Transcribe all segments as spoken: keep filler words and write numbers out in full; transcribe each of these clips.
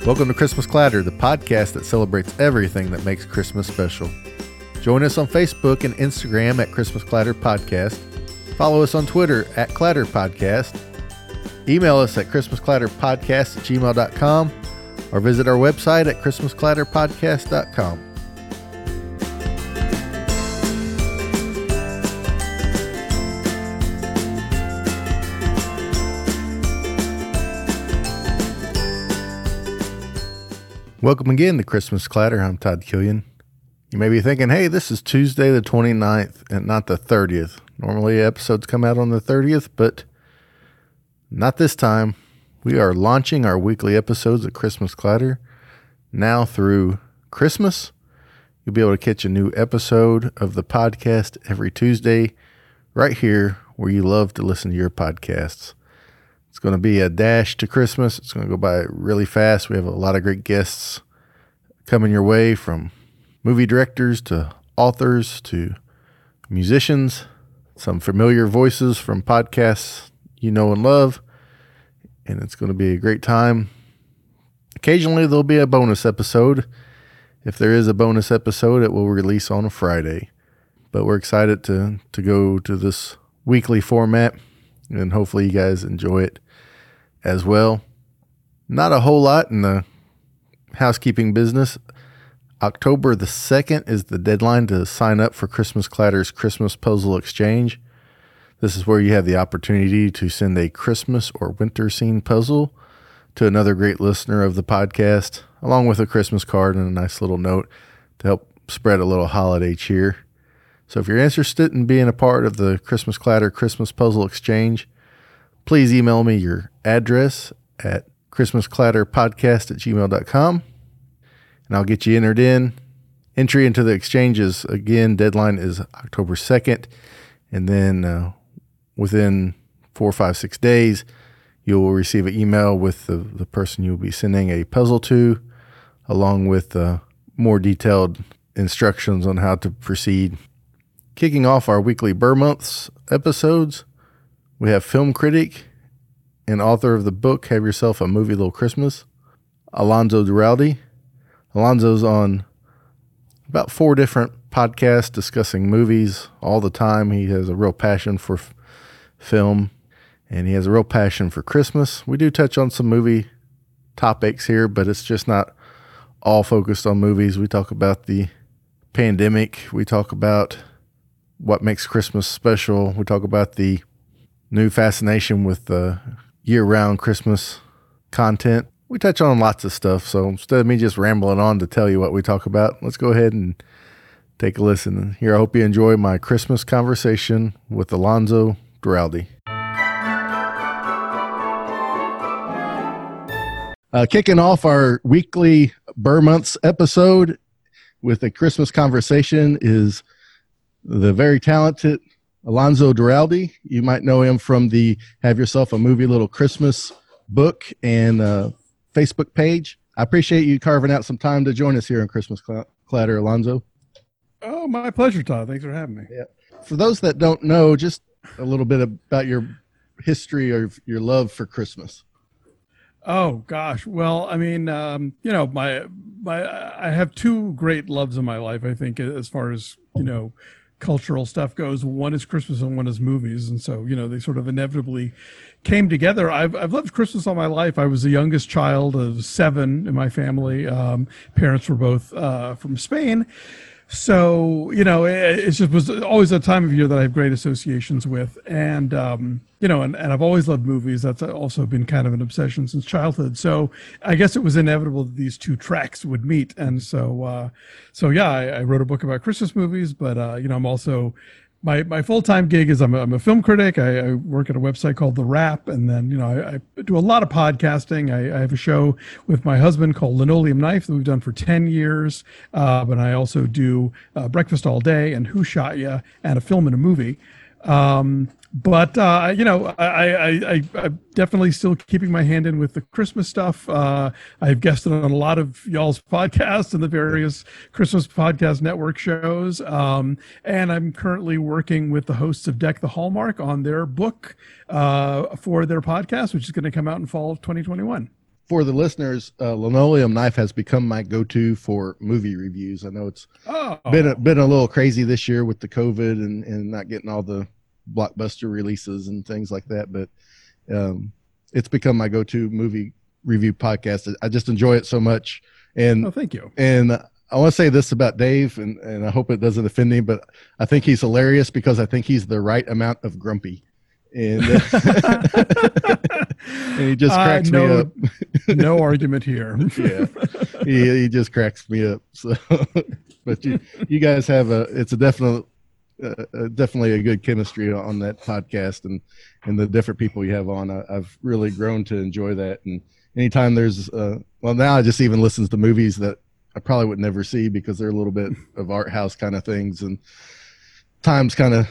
Welcome to Christmas Clatter, the podcast that celebrates everything that makes Christmas special. Join us on Facebook and Instagram at Christmas Clatter Podcast. Follow us on Twitter at Clatter Podcast. Email us at christmasclatterpodcast at gmail dot com or visit our website at christmas clatter podcast dot com. Welcome again to Christmas Clatter. I'm Todd Killian. You may be thinking, hey, this is Tuesday the twenty-ninth and not the thirtieth. Normally episodes come out on the thirtieth, but not this time. We are launching our weekly episodes of Christmas Clatter now through Christmas. You'll be able to catch a new episode of the podcast every Tuesday right here where you love to listen to your podcasts. It's going to be a dash to Christmas. It's going to go by really fast. We have a lot of great guests coming your way, from movie directors to authors to musicians, some familiar voices from podcasts you know and love, and it's going to be a great time. Occasionally there'll be a bonus episode. If there is a bonus episode, it will release on a Friday. But we're excited to, to go to this weekly format, and hopefully you guys enjoy it as well. Not a whole lot in the housekeeping business. October the second is the deadline to sign up for Christmas Clatter's Christmas Puzzle Exchange. This is where you have the opportunity to send a Christmas or winter scene puzzle to another great listener of the podcast, along with a Christmas card and a nice little note to help spread a little holiday cheer. So if you're interested in being a part of the Christmas Clatter Christmas Puzzle Exchange, please email me your address at christmasclatterpodcast at gmail dot com, and I'll get you entered in. Entry into the exchanges, again, deadline is October second, and then uh, within four, five, six days, you will receive an email with the, the person you'll be sending a puzzle to, along with uh, more detailed instructions on how to proceed. Kicking off our weekly Burr Months episodes, we have film critic and author of the book, Have Yourself a Movie Little Christmas, Alonzo Duralde. Alonzo's on about four different podcasts discussing movies all the time. He has a real passion for f- film, and he has a real passion for Christmas. We do touch on some movie topics here, but it's just not all focused on movies. We talk about the pandemic. We talk about what makes Christmas special. We talk about the new fascination with the year-round Christmas content. We touch on lots of stuff, so instead of me just rambling on to tell you what we talk about, let's go ahead and take a listen. Here, I hope you enjoy my Christmas conversation with Alonzo Duralde. Uh, kicking off our weekly Burr Months episode with a Christmas conversation is the very talented Alonzo Duralde. You might know him from the Have Yourself a Movie Little Christmas book and uh, Facebook page. I appreciate you carving out some time to join us here on Christmas Clatter, Alonzo. Oh, my pleasure, Todd. Thanks for having me. Yeah. For those that don't know, just a little bit about your history or your love for Christmas. Oh gosh. Well, I mean, um, you know, my my I have two great loves in my life, I think, as far as, you know, cultural stuff goes. One is Christmas and one is movies. And so, you know, they sort of inevitably came together. I've, I've loved Christmas all my life. I was the youngest child of seven in my family. Um, parents were both uh, from Spain. So, you know, it, it just was always a time of year that I have great associations with. And, um, you know, and, and I've always loved movies. That's also been kind of an obsession since childhood. So I guess it was inevitable that these two tracks would meet. And so, uh, so yeah, I, I wrote a book about Christmas movies, but, uh, you know, I'm also, my, my full-time gig is I'm a, I'm a film critic. I, I work at a website called The Wrap. And then, you know, I, I do a lot of podcasting. I, I have a show with my husband called Linoleum Knife that we've done for ten years. Uh, but I also do uh, Breakfast All Day and Who Shot Ya and a film and a movie. Um, But, uh, you know, I, I, I, I'm definitely still keeping my hand in with the Christmas stuff. Uh, I've guested on a lot of y'all's podcasts and the various Christmas podcast network shows. Um, and I'm currently working with the hosts of Deck the Hallmark on their book uh, for their podcast, which is going to come out in fall of twenty twenty-one. for the listeners, uh, Linoleum Knife has become my go-to for movie reviews. I know it's Oh, been a, been a little crazy this year with the COVID and, and not getting all the blockbuster releases and things like that, but um, it's become my go-to movie review podcast. I just enjoy it so much. And oh, thank you. And I want to say this about Dave, and, and I hope it doesn't offend him, but I think he's hilarious because I think he's the right amount of grumpy. And, uh, and he just cracks uh, no, me up. No argument here. Yeah, he, he just cracks me up. So, but you, you guys have a, it's a definite, uh, definitely a good chemistry on that podcast, and, and the different people you have on. I, I've really grown to enjoy that. And anytime there's, uh, well, now I just even listen to movies that I probably would never see because they're a little bit of art house kind of things, and times kind of,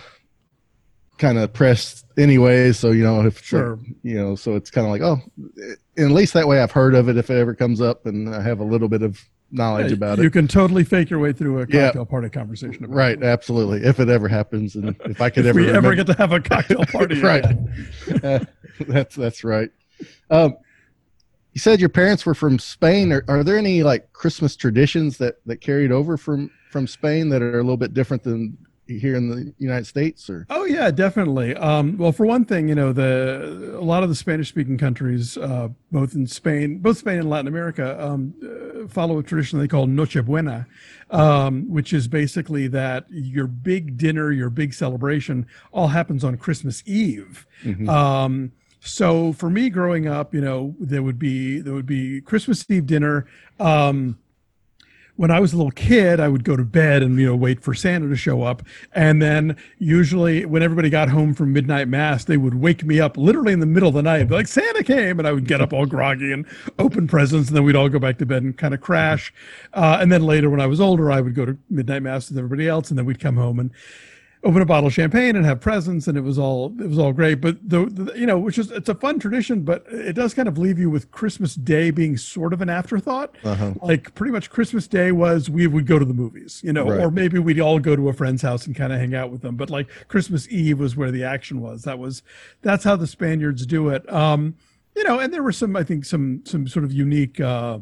kind of pressed anyway. So, you know, if, sure. you know, so it's kind of like, oh, and at least that way I've heard of it if it ever comes up and I have a little bit of knowledge yeah, about you it. You can totally fake your way through a cocktail yeah. party conversation. About right. it. Absolutely. If it ever happens. And if I could if ever, we remember. ever get to have a cocktail party. Right. uh, that's, that's right. Um, you said your parents were from Spain. Are, are there any like Christmas traditions that, that carried over from, from Spain that are a little bit different than here in the United States? Or oh yeah, definitely. Um, well, for one thing, you know, the a lot of the Spanish-speaking countries, uh, both in Spain, both Spain and Latin America, um, uh, follow a tradition they call Nochebuena, um, which is basically that your big dinner, your big celebration, all happens on Christmas Eve. Mm-hmm. Um, so for me, growing up, you know, there would be there would be Christmas Eve dinner. Um, When I was a little kid, I would go to bed and, you know, wait for Santa to show up. And then usually when everybody got home from midnight mass, they would wake me up literally in the middle of the night, be like, Santa came. And I would get up all groggy and open presents. And then we'd all go back to bed and kind of crash. Uh, and then later when I was older, I would go to midnight mass with everybody else. And then we'd come home and open a bottle of champagne and have presents, and it was all it was all great. But the, the you know, which is it's a fun tradition, but it does kind of leave you with Christmas Day being sort of an afterthought. Uh-huh. Like pretty much Christmas Day was we would go to the movies, you know, right. Or maybe we'd all go to a friend's house and kind of hang out with them. But like Christmas Eve was where the action was. That was that's how the Spaniards do it. Um, you know, and there were some I think some some sort of unique. Uh,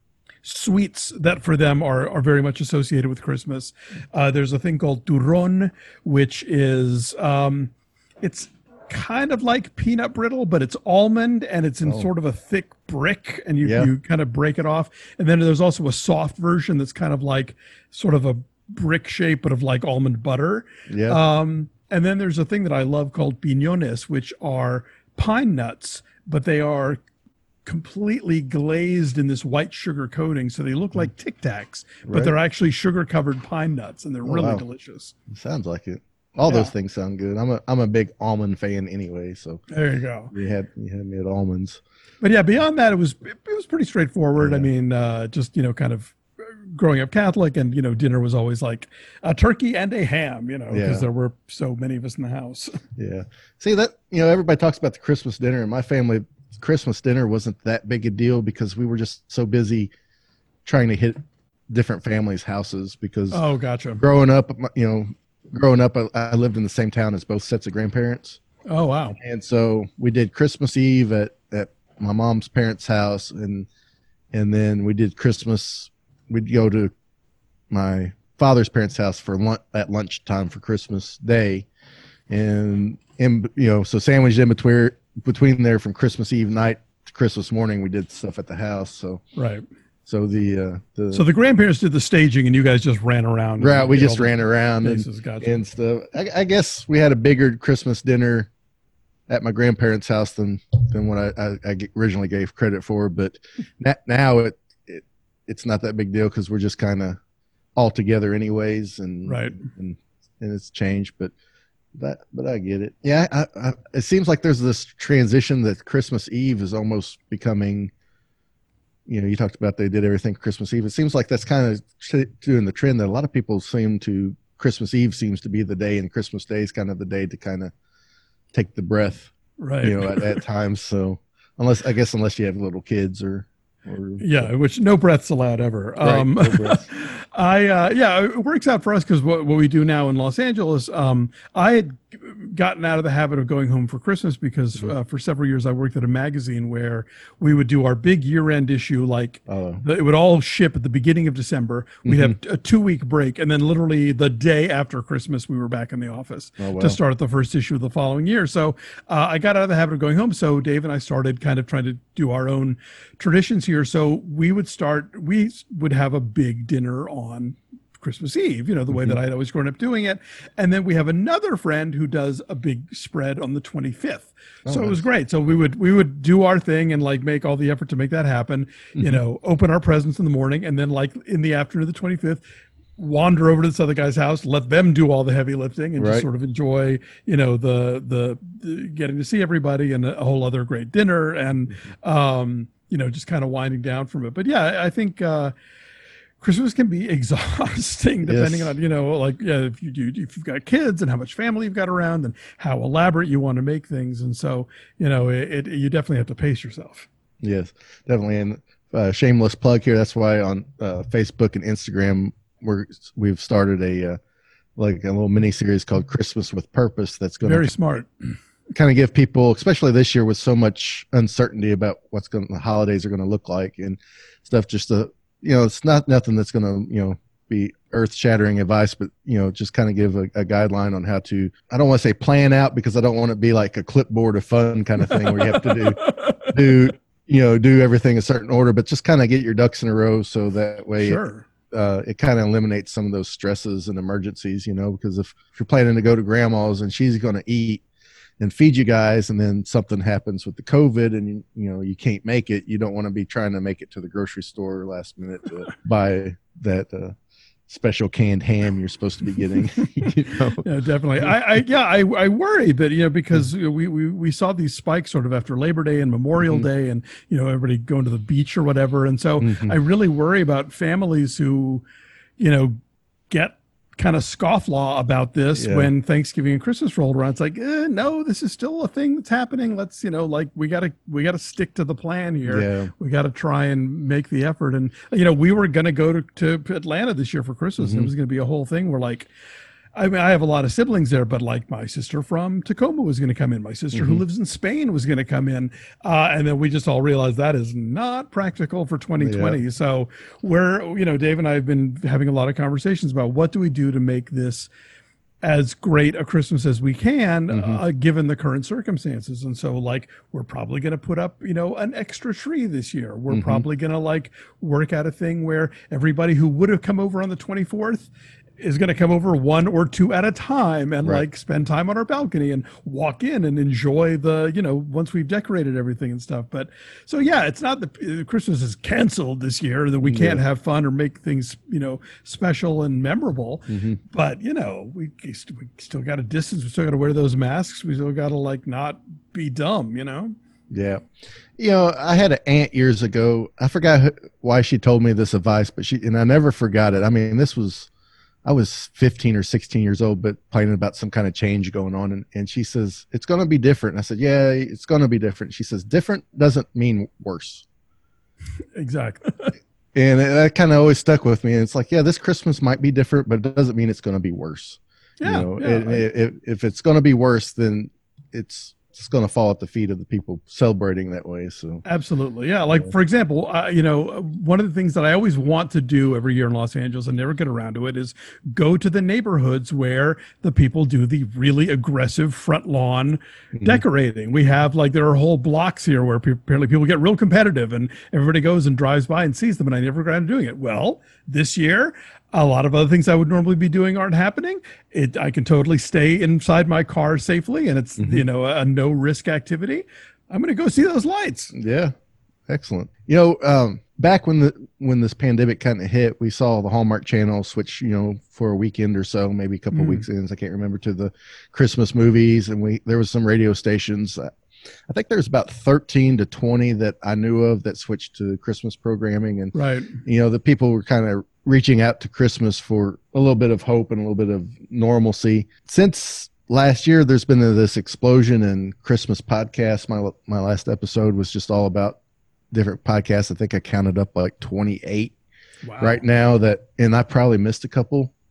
sweets that for them are, are very much associated with Christmas. Uh, there's a thing called turrón, which is, um, it's kind of like peanut brittle, but it's almond and it's in oh. sort of a thick brick, and you, yeah. you kind of break it off. And then there's also a soft version that's kind of like sort of a brick shape, but of like almond butter. Yeah. Um, and then there's a thing that I love called piñones, which are pine nuts, but they are completely glazed in this white sugar coating, so they look like Tic Tacs, but right. they're actually sugar covered pine nuts, and they're oh, really wow. delicious. Sounds like it. All yeah. those things sound good. I'm a I'm a big almond fan anyway, so there you go. You had you had me at almonds. But yeah, beyond that, it was it, it was pretty straightforward. Yeah. I mean, uh, just you know, kind of growing up Catholic, and you know, dinner was always like a turkey and a ham, you know, because yeah. there were so many of us in the house. Yeah. See that you know, everybody talks about the Christmas dinner, and my family. Christmas dinner wasn't that big a deal because we were just so busy trying to hit different families' houses because oh, gotcha. Growing up, you know, growing up, I, I lived in the same town as both sets of grandparents. Oh, wow. And so we did Christmas Eve at, at my mom's parents' house. And, and then we did Christmas. We'd go to my father's parents' house for lunch at lunchtime for Christmas Day. And, in, you know, so sandwiched in between, between there from Christmas Eve night to Christmas morning, we did stuff at the house. So right. So the uh, the so the grandparents did the staging, and you guys just ran around. Right, we just ran around and, gotcha. and stuff. I, I guess we had a bigger Christmas dinner at my grandparents' house than than what I, I, I originally gave credit for. But now it, it it's not that big deal because we're just kind of all together anyways, and right, and and it's changed, but. That, but I get it. Yeah, I, I, it seems like there's this transition that Christmas Eve is almost becoming. You know, you talked about they did everything Christmas Eve. It seems like that's kind of t- doing the trend that a lot of people seem to. Christmas Eve seems to be the day, and Christmas Day is kind of the day to kind of take the breath. Right. You know, at, at times. So unless I guess unless you have little kids or. Or, yeah, which no breaths allowed ever. Right, um, no breaths. I uh, yeah, it works out for us because what, what we do now in Los Angeles, um, I had gotten out of the habit of going home for Christmas because uh, for several years I worked at a magazine where we would do our big year-end issue. Like Oh. the, it would all ship at the beginning of December. We'd Mhm. have a two-week break, and then literally the day after Christmas, we were back in the office Oh, wow. to start the first issue of the following year. So uh, I got out of the habit of going home. So Dave and I started kind of trying to do our own traditions here. So we would start. We would have a big dinner on Christmas Eve, you know, the way that I'd always grown up doing it. And then we have another friend who does a big spread on the twenty-fifth. Oh, so it was nice. great. So we would, we would do our thing and like make all the effort to make that happen, you know, open our presents in the morning. And then like in the afternoon of the twenty-fifth, wander over to this other guy's house, let them do all the heavy lifting and Right. just sort of enjoy, you know, the, the, the getting to see everybody and a whole other great dinner and, um, you know, just kind of winding down from it. But yeah, I think, uh, Christmas can be exhausting depending Yes. on, you know, like yeah, if you do, if you've got kids and how much family you've got around and how elaborate you want to make things. And so, you know, it, it you definitely have to pace yourself. Yes, definitely. And uh, shameless plug here. That's why on uh, Facebook and Instagram, we're, we've started a, uh, like a little mini series called Christmas with Purpose. That's going Very to smart. kind of give people, especially this year with so much uncertainty about what's going, the holidays are going to look like and stuff, just to, you know, it's not nothing that's going to, you know, be earth shattering advice, but, you know, just kind of give a, a guideline on how to, I don't want to say plan out because I don't want it to be like a clipboard of fun kind of thing where you have to do, do, you know, do everything a certain order, but just kind of get your ducks in a row. So that way Sure. it, uh, it kind of eliminates some of those stresses and emergencies, you know, because if, if you're planning to go to grandma's and she's going to eat and feed you guys, and then something happens with the COVID and you, you know, you can't make it, you don't want to be trying to make it to the grocery store last minute to buy that uh, special canned ham you're supposed to be getting. You know? Yeah, definitely. I, I yeah, I, I worry that, you know, because you know, we, we, we saw these spikes sort of after Labor Day and Memorial Mhm. Day and, you know, everybody going to the beach or whatever. And so Mhm. I really worry about families who, you know, get kind of scofflaw about this Yeah. when Thanksgiving and Christmas rolled around. It's like, eh, no, this is still a thing that's happening. Let's, you know, like we gotta, we gotta stick to the plan here. Yeah. We got to try and make the effort. And, you know, we were going to go to, to Atlanta this year for Christmas. And Mhm. it was going to be a whole thing. We're like, I mean, I have a lot of siblings there, but like my sister from Tacoma was going to come in. My sister who Mhm. lives in Spain was going to come in. Uh, and then we just all realized that is not practical for twenty twenty. Yeah. So we're, you know, Dave and I have been having a lot of conversations about what do we do to make this as great a Christmas as we can, Mhm. uh, given the current circumstances. And so like, we're probably going to put up, you know, an extra tree this year. We're Mhm. probably going to like work out a thing where everybody who would have come over on the twenty-fourth is going to come over one or two at a time and Right. like spend time on our balcony and walk in and enjoy the, you know, once we've decorated everything and stuff. But so, yeah, it's not the uh, Christmas is canceled this year that we can't Yeah. have fun or make things, you know, special and memorable. Mhm. But, you know, we, we still got to distance. We still got to wear those masks. We still got to like not be dumb, you know? Yeah. You know, I had an aunt years ago. I forgot who- why she told me this advice, but she, and I never forgot it. I mean, this was, I was fifteen or sixteen years old, but complaining about some kind of change going on. And, and she says, it's going to be different. And I said, yeah, it's going to be different. She says, different doesn't mean worse. Exactly. And it, that kind of always stuck with me. And it's like, yeah, this Christmas might be different, but it doesn't mean it's going to be worse. Yeah. You know, yeah, it, it, if, if it's going to be worse, then it's, it's going to fall at the feet of the people celebrating that way. So Absolutely. Yeah. Like, for example, uh, you know, one of the things that I always want to do every year in Los Angeles and never get around to it is go to the neighborhoods where the people do the really aggressive front lawn Mhm. decorating. We have like, there are whole blocks here where pe- apparently people get real competitive and everybody goes and drives by and sees them. And I never got around to doing it. Well, this year, a lot of other things I would normally be doing aren't happening. It, I can totally stay inside my car safely and it's, Mhm. you know, a no risk activity. I'm going to go see those lights. Yeah, excellent. You know, um, back when the when this pandemic kind of hit, we saw the Hallmark Channel switch, you know, for a weekend or so, maybe a couple Mm. of weekends, I can't remember, to the Christmas movies, and we there was some radio stations. uh, I think there's about thirteen to twenty that I knew of that switched to Christmas programming, and Right. you know, the people were kind of reaching out to Christmas for a little bit of hope and a little bit of normalcy. Since last year, there's been this explosion in Christmas podcasts. My my last episode was just all about different podcasts. I think I counted up like twenty-eight Wow. right now that, and I probably missed a couple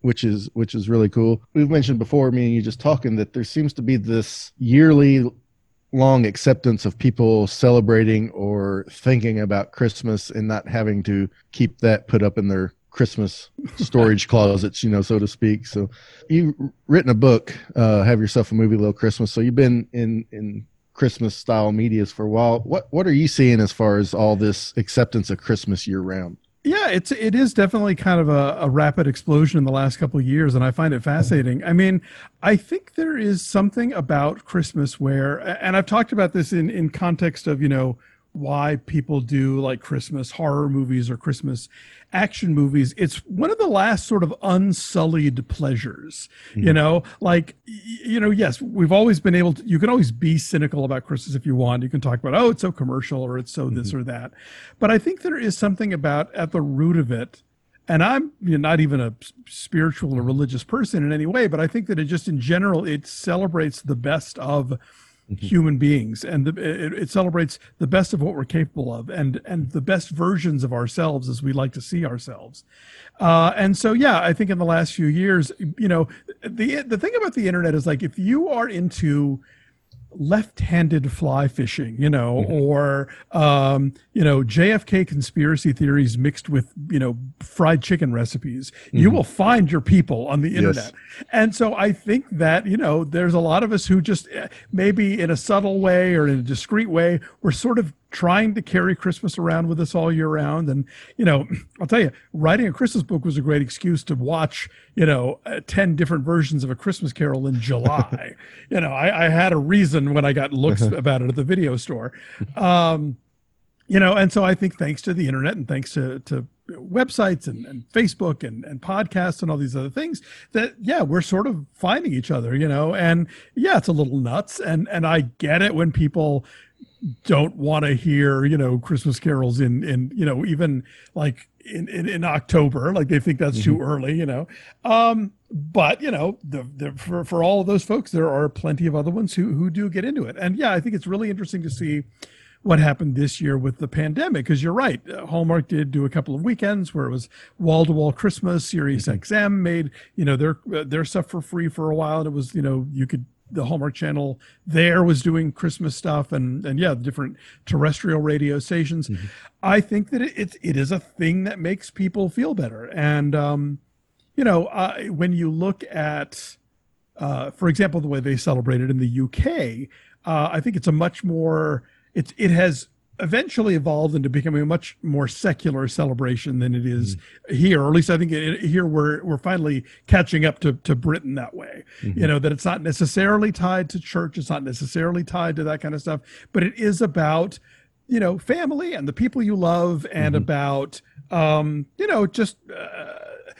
which is which is really cool. We've mentioned before, me and you just talking, that there seems to be this yearly long acceptance of people celebrating or thinking about Christmas and not having to keep that put up in their Christmas storage closets, you know, so to speak. So you've written a book, uh, Have Yourself a Movie, Little Christmas. So you've been in, in Christmas style medias for a while. What, what are you seeing as far as all this acceptance of Christmas year round? Yeah, it's it is definitely kind of a, a rapid explosion in the last couple of years, and I find it fascinating. I mean, I think there is something about Christmas where, and I've talked about this in, in context of, you know, why people do like Christmas horror movies or Christmas action movies. It's one of the last sort of unsullied pleasures, mm-hmm. you know, like, you know, yes, we've always been able to, you can always be cynical about Christmas if you want. You can talk about, oh, it's so commercial or it's so mm-hmm. this or that. But I think there is something about at the root of it. And I'm you know, not even a spiritual or religious person in any way, but I think that it just in general, it celebrates the best of human beings, and the, it, it celebrates the best of what we're capable of, and and the best versions of ourselves as we like to see ourselves. Uh, and so, yeah, I think in the last few years, you know, the the thing about the internet is, like, if you are into left-handed fly fishing, you know, mm-hmm. or, um, you know, J F K conspiracy theories mixed with, you know, fried chicken recipes, mm-hmm. you will find your people on the internet. Yes. And so I think that, you know, there's a lot of us who just maybe in a subtle way or in a discreet way, we're sort of trying to carry Christmas around with us all year round. And, you know, I'll tell you, writing a Christmas book was a great excuse to watch, you know, uh, ten different versions of A Christmas Carol in July. you know, I, I had a reason when I got looks about it at the video store. Um, you know, and so I think thanks to the internet and thanks to, to websites and, and Facebook and, and podcasts and all these other things, that, yeah, we're sort of finding each other, you know, and yeah, it's a little nuts. And, and I get it when people don't want to hear, you know, Christmas carols in, in, you know, even like in, in, in October, like they think that's mm-hmm. too early, you know. Um, but, you know, the, the, for, for all of those folks, there are plenty of other ones who, who do get into it. And yeah, I think it's really interesting to see what happened this year with the pandemic, because you're right. Uh, Hallmark did do a couple of weekends where it was wall-to-wall Christmas. Sirius mm-hmm. X M made, you know, their, uh, their stuff for free for a while. And it was, you know, you could, the Hallmark Channel there was doing Christmas stuff, and, and yeah, different terrestrial radio stations. Mm-hmm. I think that it, it, it is a thing that makes people feel better. And, um, you know, uh, when you look at, uh, for example, the way they celebrate it in the U K, uh, I think it's a much more, it's, it has eventually evolved into becoming a much more secular celebration than it is mm-hmm. here, or at least I think it, here we're we're finally catching up to, to Britain that way. Mm-hmm. You know, that it's not necessarily tied to church, it's not necessarily tied to that kind of stuff, but it is about, you know, family and the people you love, and mm-hmm. about, um, you know, just uh,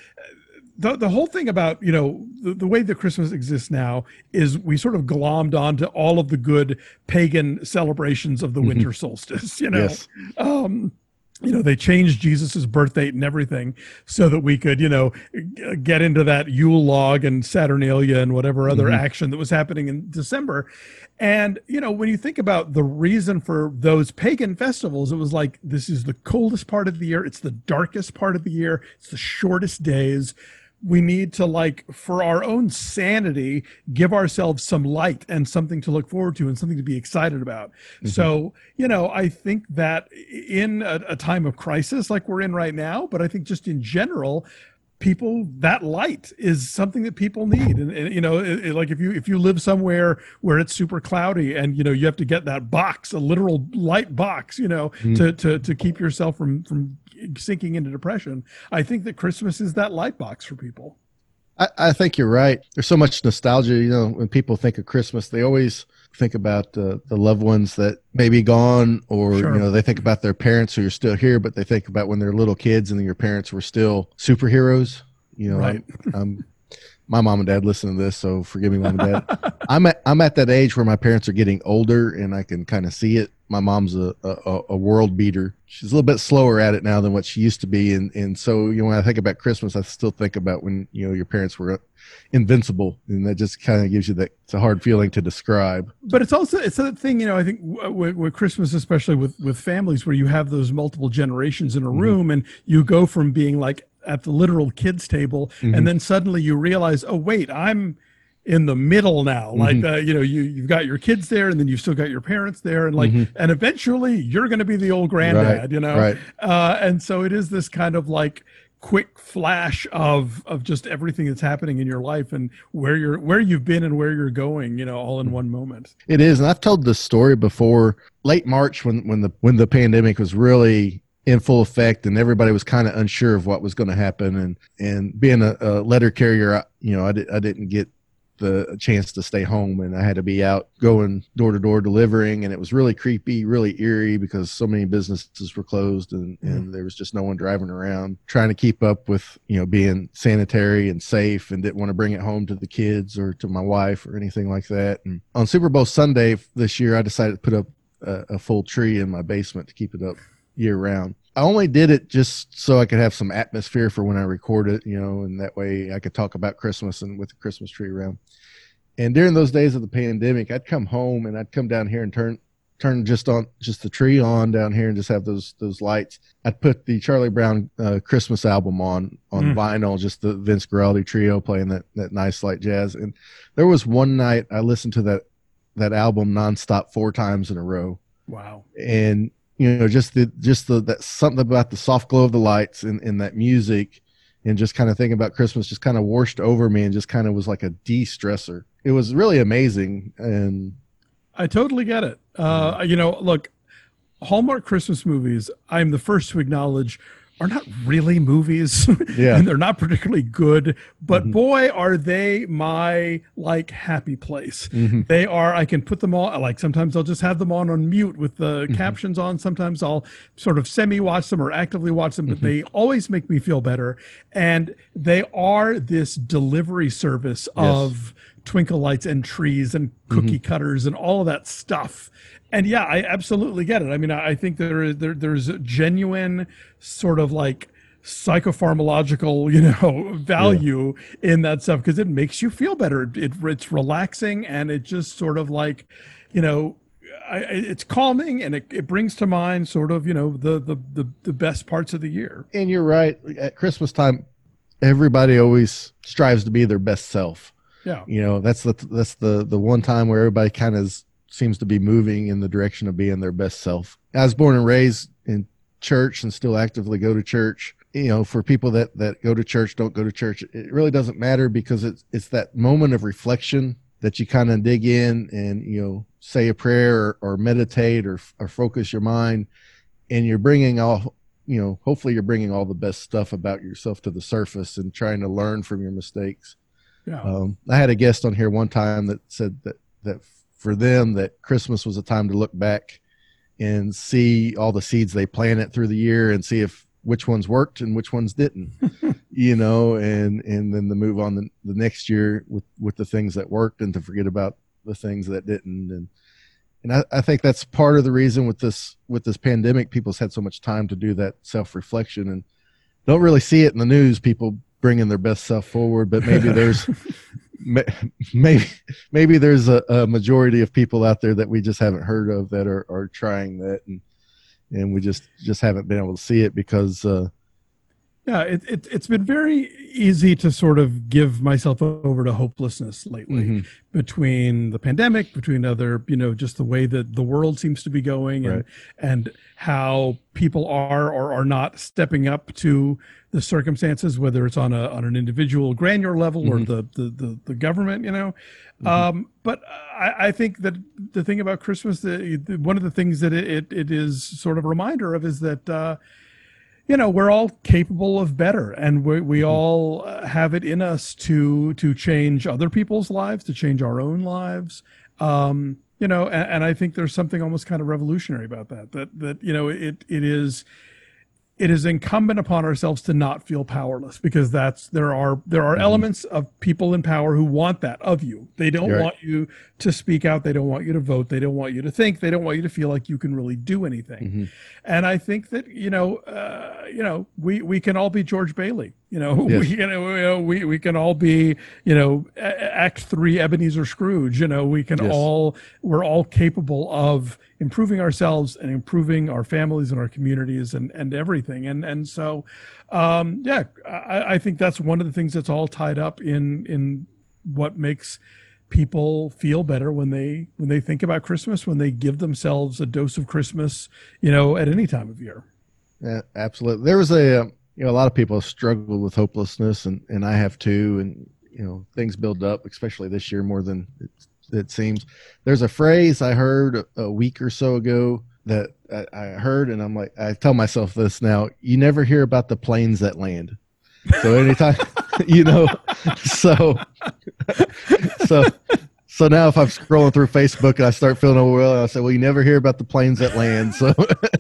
the the whole thing about, you know, the, the way that Christmas exists now is we sort of glommed onto all of the good pagan celebrations of the mm-hmm. winter solstice, you know. Yes. Um, you know, they changed Jesus's birth date and everything so that we could, you know, get into that Yule log and Saturnalia and whatever other mm-hmm. action that was happening in December. And, you know, when you think about the reason for those pagan festivals, it was like, this is the coldest part of the year. It's the darkest part of the year. It's the shortest days. We need to, like, for our own sanity, give ourselves some light and something to look forward to and something to be excited about. Mm-hmm. So, you know, I think that in a, a time of crisis like we're in right now, but I think just in general, people, that light is something that people need. And, and you know, it, it, like if you if you live somewhere where it's super cloudy and, you know, you have to get that box, a literal light box, you know, mm-hmm. to, to to keep yourself from from sinking into depression, I think that Christmas is that light box for people. I, I think you're right. There's so much nostalgia. You know, when people think of Christmas, they always think about uh, the loved ones that may be gone, or, sure. you know, they think about their parents who are still here, but they think about when they're little kids and your parents were still superheroes. You know, right. I'm, I'm, my mom and dad listen to this, so forgive me, mom and dad. I'm at, I'm at that age where my parents are getting older and I can kind of see it. My mom's a, a, a world beater. She's a little bit slower at it now than what she used to be. And, and so, you know, when I think about Christmas, I still think about when, you know, your parents were invincible, and that just kind of gives you that, it's a hard feeling to describe. But it's also, it's that thing, you know, I think with, with Christmas, especially with, with families where you have those multiple generations in a room, mm-hmm. and you go from being like at the literal kids table, Mhm. and then suddenly you realize, oh wait, I'm in the middle now. Like, Mhm. uh, you know, you, you've got your kids there, and then you've still got your parents there. And like, Mhm. and eventually you're going to be the old Right. granddad, you know? Right. Uh, and so it is this kind of like quick flash of, of just everything that's happening in your life and where you're, where you've been and where you're going, you know, all in one moment. It is. And I've told this story before, late March when, when the, when the pandemic was really in full effect and everybody was kind of unsure of what was going to happen. And, and being a, a letter carrier, I, you know, I, did, I didn't get the chance to stay home, and I had to be out going door to door delivering, and it was really creepy, really eerie because so many businesses were closed and, mm. and there was just no one driving around trying to keep up with, you know, being sanitary and safe, and didn't want to bring it home to the kids or to my wife or anything like that. And on Super Bowl Sunday this year, I decided to put up a, a full tree in my basement to keep it up year round. I only did it just so I could have some atmosphere for when I record it, you know, and that way I could talk about Christmas and with the Christmas tree around. And during those days of the pandemic, I'd come home and I'd come down here and turn turn just on just the tree on down here and just have those those lights. I'd put the Charlie Brown uh, Christmas album on on mm. vinyl, just the Vince Guaraldi trio playing that that nice light jazz. And there was one night I listened to that that album nonstop four times in a row. Wow. And you know, just the, just the, that something about the soft glow of the lights and, and that music and just kind of thinking about Christmas just kind of washed over me and just kind of was like a de-stressor. It was really amazing. And I totally get it. Uh, you know, look, Hallmark Christmas movies, I'm the first to acknowledge, are not really movies. Yeah. And they're not particularly good, but mm-hmm. boy, are they my like happy place. Mm-hmm. They are, I can put them all, like sometimes I'll just have them on on mute with the mm-hmm. captions on. Sometimes I'll sort of semi watch them or actively watch them, but mm-hmm. they always make me feel better. And they are this delivery service yes. of twinkle lights and trees and cookie mm-hmm. cutters and all of that stuff. And yeah, I absolutely get it. I mean, I think there is there there's a genuine sort of like psychopharmacological, you know, value yeah. in that stuff because it makes you feel better. It, it's relaxing and it just sort of like, you know, I, it's calming and it, it brings to mind sort of, you know, the, the the the best parts of the year. And you're right. At Christmas time, everybody always strives to be their best self. Yeah. You know, that's the that's the the one time where everybody kind of seems to be moving in the direction of being their best self. I was born and raised in church and still actively go to church. You know, for people that, that go to church, don't go to church, it really doesn't matter because it's, it's that moment of reflection that you kind of dig in and, you know, say a prayer or, or meditate or, or focus your mind, and you're bringing all, you know, hopefully you're bringing all the best stuff about yourself to the surface and trying to learn from your mistakes. Yeah. Um, I had a guest on here one time that said that, that for them that Christmas was a time to look back and see all the seeds they planted through the year and see if which ones worked and which ones didn't, you know, and, and then to move on the, the next year with, with the things that worked and to forget about the things that didn't. And, and I, I think that's part of the reason with this, with this pandemic, people's had so much time to do that self-reflection and don't really see it in the news, people bringing their best self forward, but maybe there's, maybe maybe there's a, a majority of people out there that we just haven't heard of that are, are trying that, and and we just just haven't been able to see it because uh yeah it, it it's been very easy to sort of give myself over to hopelessness lately mm-hmm. between the pandemic, between other, you know, just the way that the world seems to be going and right. and how people are or are not stepping up to the circumstances, whether it's on a on an individual granular level mm-hmm. or the, the the the government, you know. Mm-hmm. Um, but I, I think that the thing about Christmas, the, the, one of the things that it, it it is sort of a reminder of is that uh, you know, we're all capable of better, and we we mm-hmm. all have it in us to to change other people's lives, to change our own lives. Um, you know, and, and I think there's something almost kind of revolutionary about that. That that you know, it it is. It is incumbent upon ourselves to not feel powerless, because that's there are there are mm-hmm. elements of people in power who want that of you. They don't You're want right. you to speak out. They don't want you to vote. They don't want you to think. They don't want you to feel like you can really do anything. Mm-hmm. And I think that, you know, uh, you know, we we can all be George Bailey. You know, Yes. we can we we can all be, you know, Act Three Ebenezer Scrooge. You know, we can Yes. all we're all capable of improving ourselves and improving our families and our communities and and everything. And and so, um, yeah, I, I think that's one of the things that's all tied up in in what makes people feel better when they when they think about Christmas, when they give themselves a dose of Christmas, you know, at any time of year. Yeah, absolutely. There was a, um, you know, a lot of people struggle with hopelessness, and, and I have too. And, you know, things build up, especially this year more than it, it seems. There's a phrase I heard a, a week or so ago that I, I heard, and I'm like, I tell myself this now: you never hear about the planes that land. So anytime, you know, so, so, so now if I'm scrolling through Facebook and I start feeling overwhelmed, I say, well, you never hear about the planes that land. So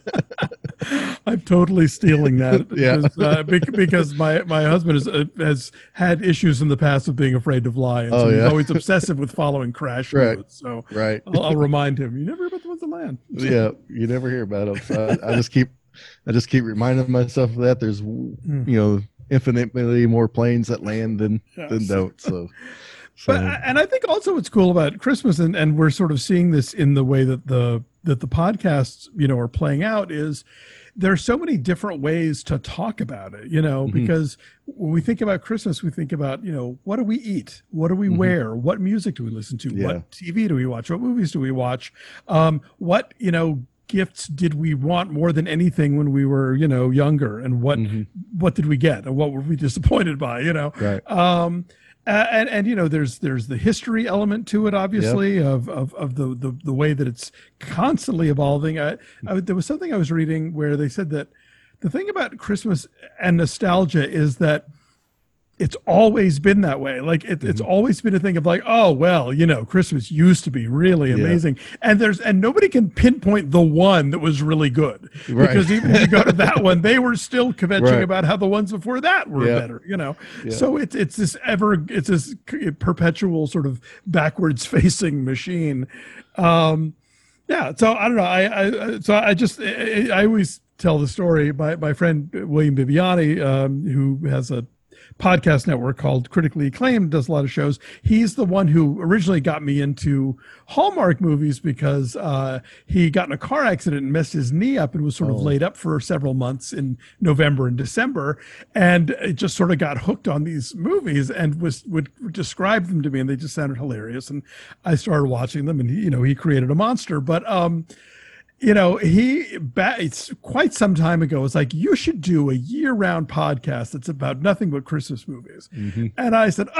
I'm totally stealing that Yeah. because, uh, bec- because my, my husband is, uh, has had issues in the past of being afraid to fly. And so Oh, he's yeah. always obsessive with following crash Right. modes. So right. I'll, I'll remind him, you never hear about the ones that land. Yeah, you never hear about them. So I, I just keep, I just keep reminding myself of that. There's, you know, infinitely more planes that land than Yes. than don't. So, so But and I think also what's cool about Christmas, and, and we're sort of seeing this in the way that the that the podcasts, you know, are playing out, is there are so many different ways to talk about it, you know, Mhm. because when we think about Christmas, we think about, you know, what do we eat? What do we Mhm. wear? What music do we listen to? Yeah. What T V do we watch? What movies do we watch? Um, what, you know, gifts did we want more than anything when we were, you know, younger? And what Mhm. what did we get? And what were we disappointed by, you know? right. Um, uh, and and you know, there's there's the history element to it, obviously, of, of of the, the the way that it's constantly evolving. I, I, there was something I was reading where they said that the thing about Christmas and nostalgia is that it's always been that way. Like it, it's always been a thing of like, oh well, you know, Christmas used to be really Yeah. amazing, and there's and nobody can pinpoint the one that was really good Right. because even if you go to that one, they were still kvetching Right. about how the ones before that were Yeah. better. You know, Yeah. so it's it's this ever it's this perpetual sort of backwards facing machine. Um, yeah, so I don't know. I, I so I just I, I always tell the story. My my friend William Bibiani, um, who has a podcast network called Critically Acclaimed, does a lot of shows. He's the one who originally got me into Hallmark movies because uh, he got in a car accident and messed his knee up and was sort of Oh. laid up for several months in November and December, and it just sort of got hooked on these movies and was would describe them to me, and they just sounded hilarious. And I started watching them, and he, you know, he created a monster, but. um You know, he, it's quite some time ago, was like, you should do a year round podcast that's about nothing but Christmas movies. Mhm. And I said,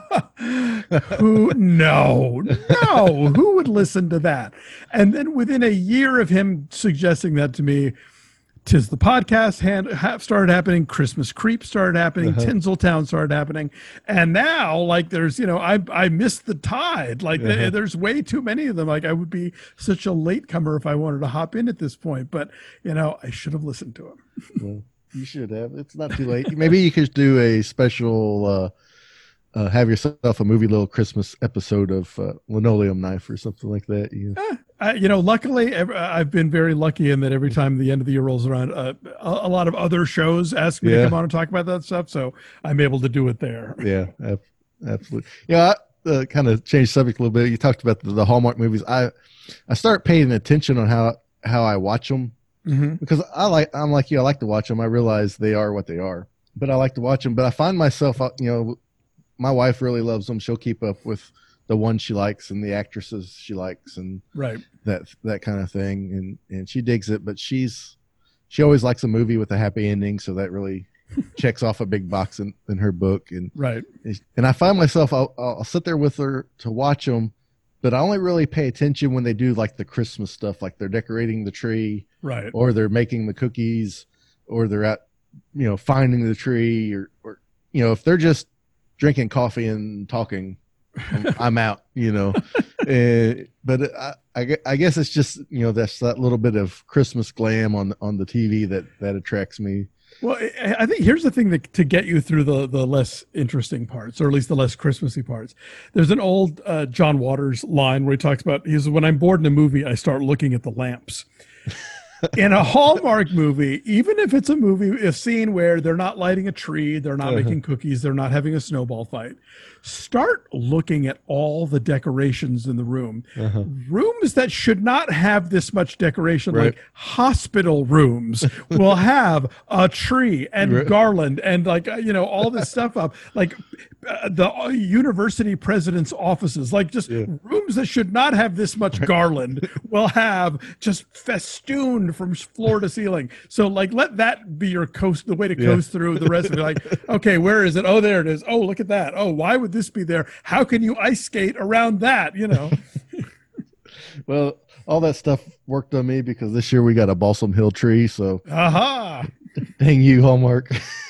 who, no, no, who would listen to that? And then within a year of him suggesting that to me, Tis the Podcast hand, have started happening. Christmas Creep started happening. Uh-huh. Tinseltown started happening. And now, like, there's, you know, I I missed the tide. Like, Uh-huh. th- there's way too many of them. Like, I would be such a latecomer if I wanted to hop in at this point. But, you know, I should have listened to him. Well, you should have. It's not too late. Maybe you could do a special, uh, uh, have yourself a movie little Christmas episode of uh, Linoleum Knife or something like that. You Uh, you know, luckily, ev- I've been very lucky in that every time the end of the year rolls around, uh, a, a lot of other shows ask me Yeah. to come on and talk about that stuff. So I'm able to do it there. Yeah, ab- absolutely. Yeah, I uh, kind of changed subject a little bit. You talked about the, the Hallmark movies. I I start paying attention on how how I watch them Mm-hmm. because I like I'm like you. I like to watch them. I realize they are what they are, but I like to watch them. But I find myself, uh, you know, my wife really loves them. She'll keep up with the ones she likes and the actresses she likes and Right. that that kind of thing, and and she digs it. But she's she always likes a movie with a happy ending, so that really checks off a big box in, in her book. And Right. and I find myself I'll, I'll sit there with her to watch them, but I only really pay attention when they do like the Christmas stuff, like they're decorating the tree, Right. or they're making the cookies, or they're at you know finding the tree, or or you know if they're just drinking coffee and talking. I'm, I'm out, you know. Uh, but I, I, gue- I guess it's just you know that's that little bit of Christmas glam on on the T V that that attracts me. Well, I I think here's the thing that to get you through the the less interesting parts, or at least the less Christmassy parts. There's an old uh, John Waters line where he talks about he says, "When I'm bored in a movie, I start looking at the lamps." In a Hallmark movie, even if it's a movie, a scene where they're not lighting a tree, they're not Uh-huh. making cookies, they're not having a snowball fight, start looking at all the decorations in the room. Uh-huh. Rooms that should not have this much decoration, Right. like hospital rooms, will have a tree and Right. garland and like uh, you know all this stuff up, like uh, the uh, university president's offices, like just Yeah. rooms that should not have this much garland will have just festooned from floor to ceiling. So like let that be your coast, the way to Yeah. coast through the rest of it. Like, okay, where is it? Oh, there it is. Oh, look at that. Oh, why would this be there? How can you ice skate around that? You know. Well, all that stuff worked on me because this year we got a Balsam Hill tree. So Aha. dang you, Hallmark.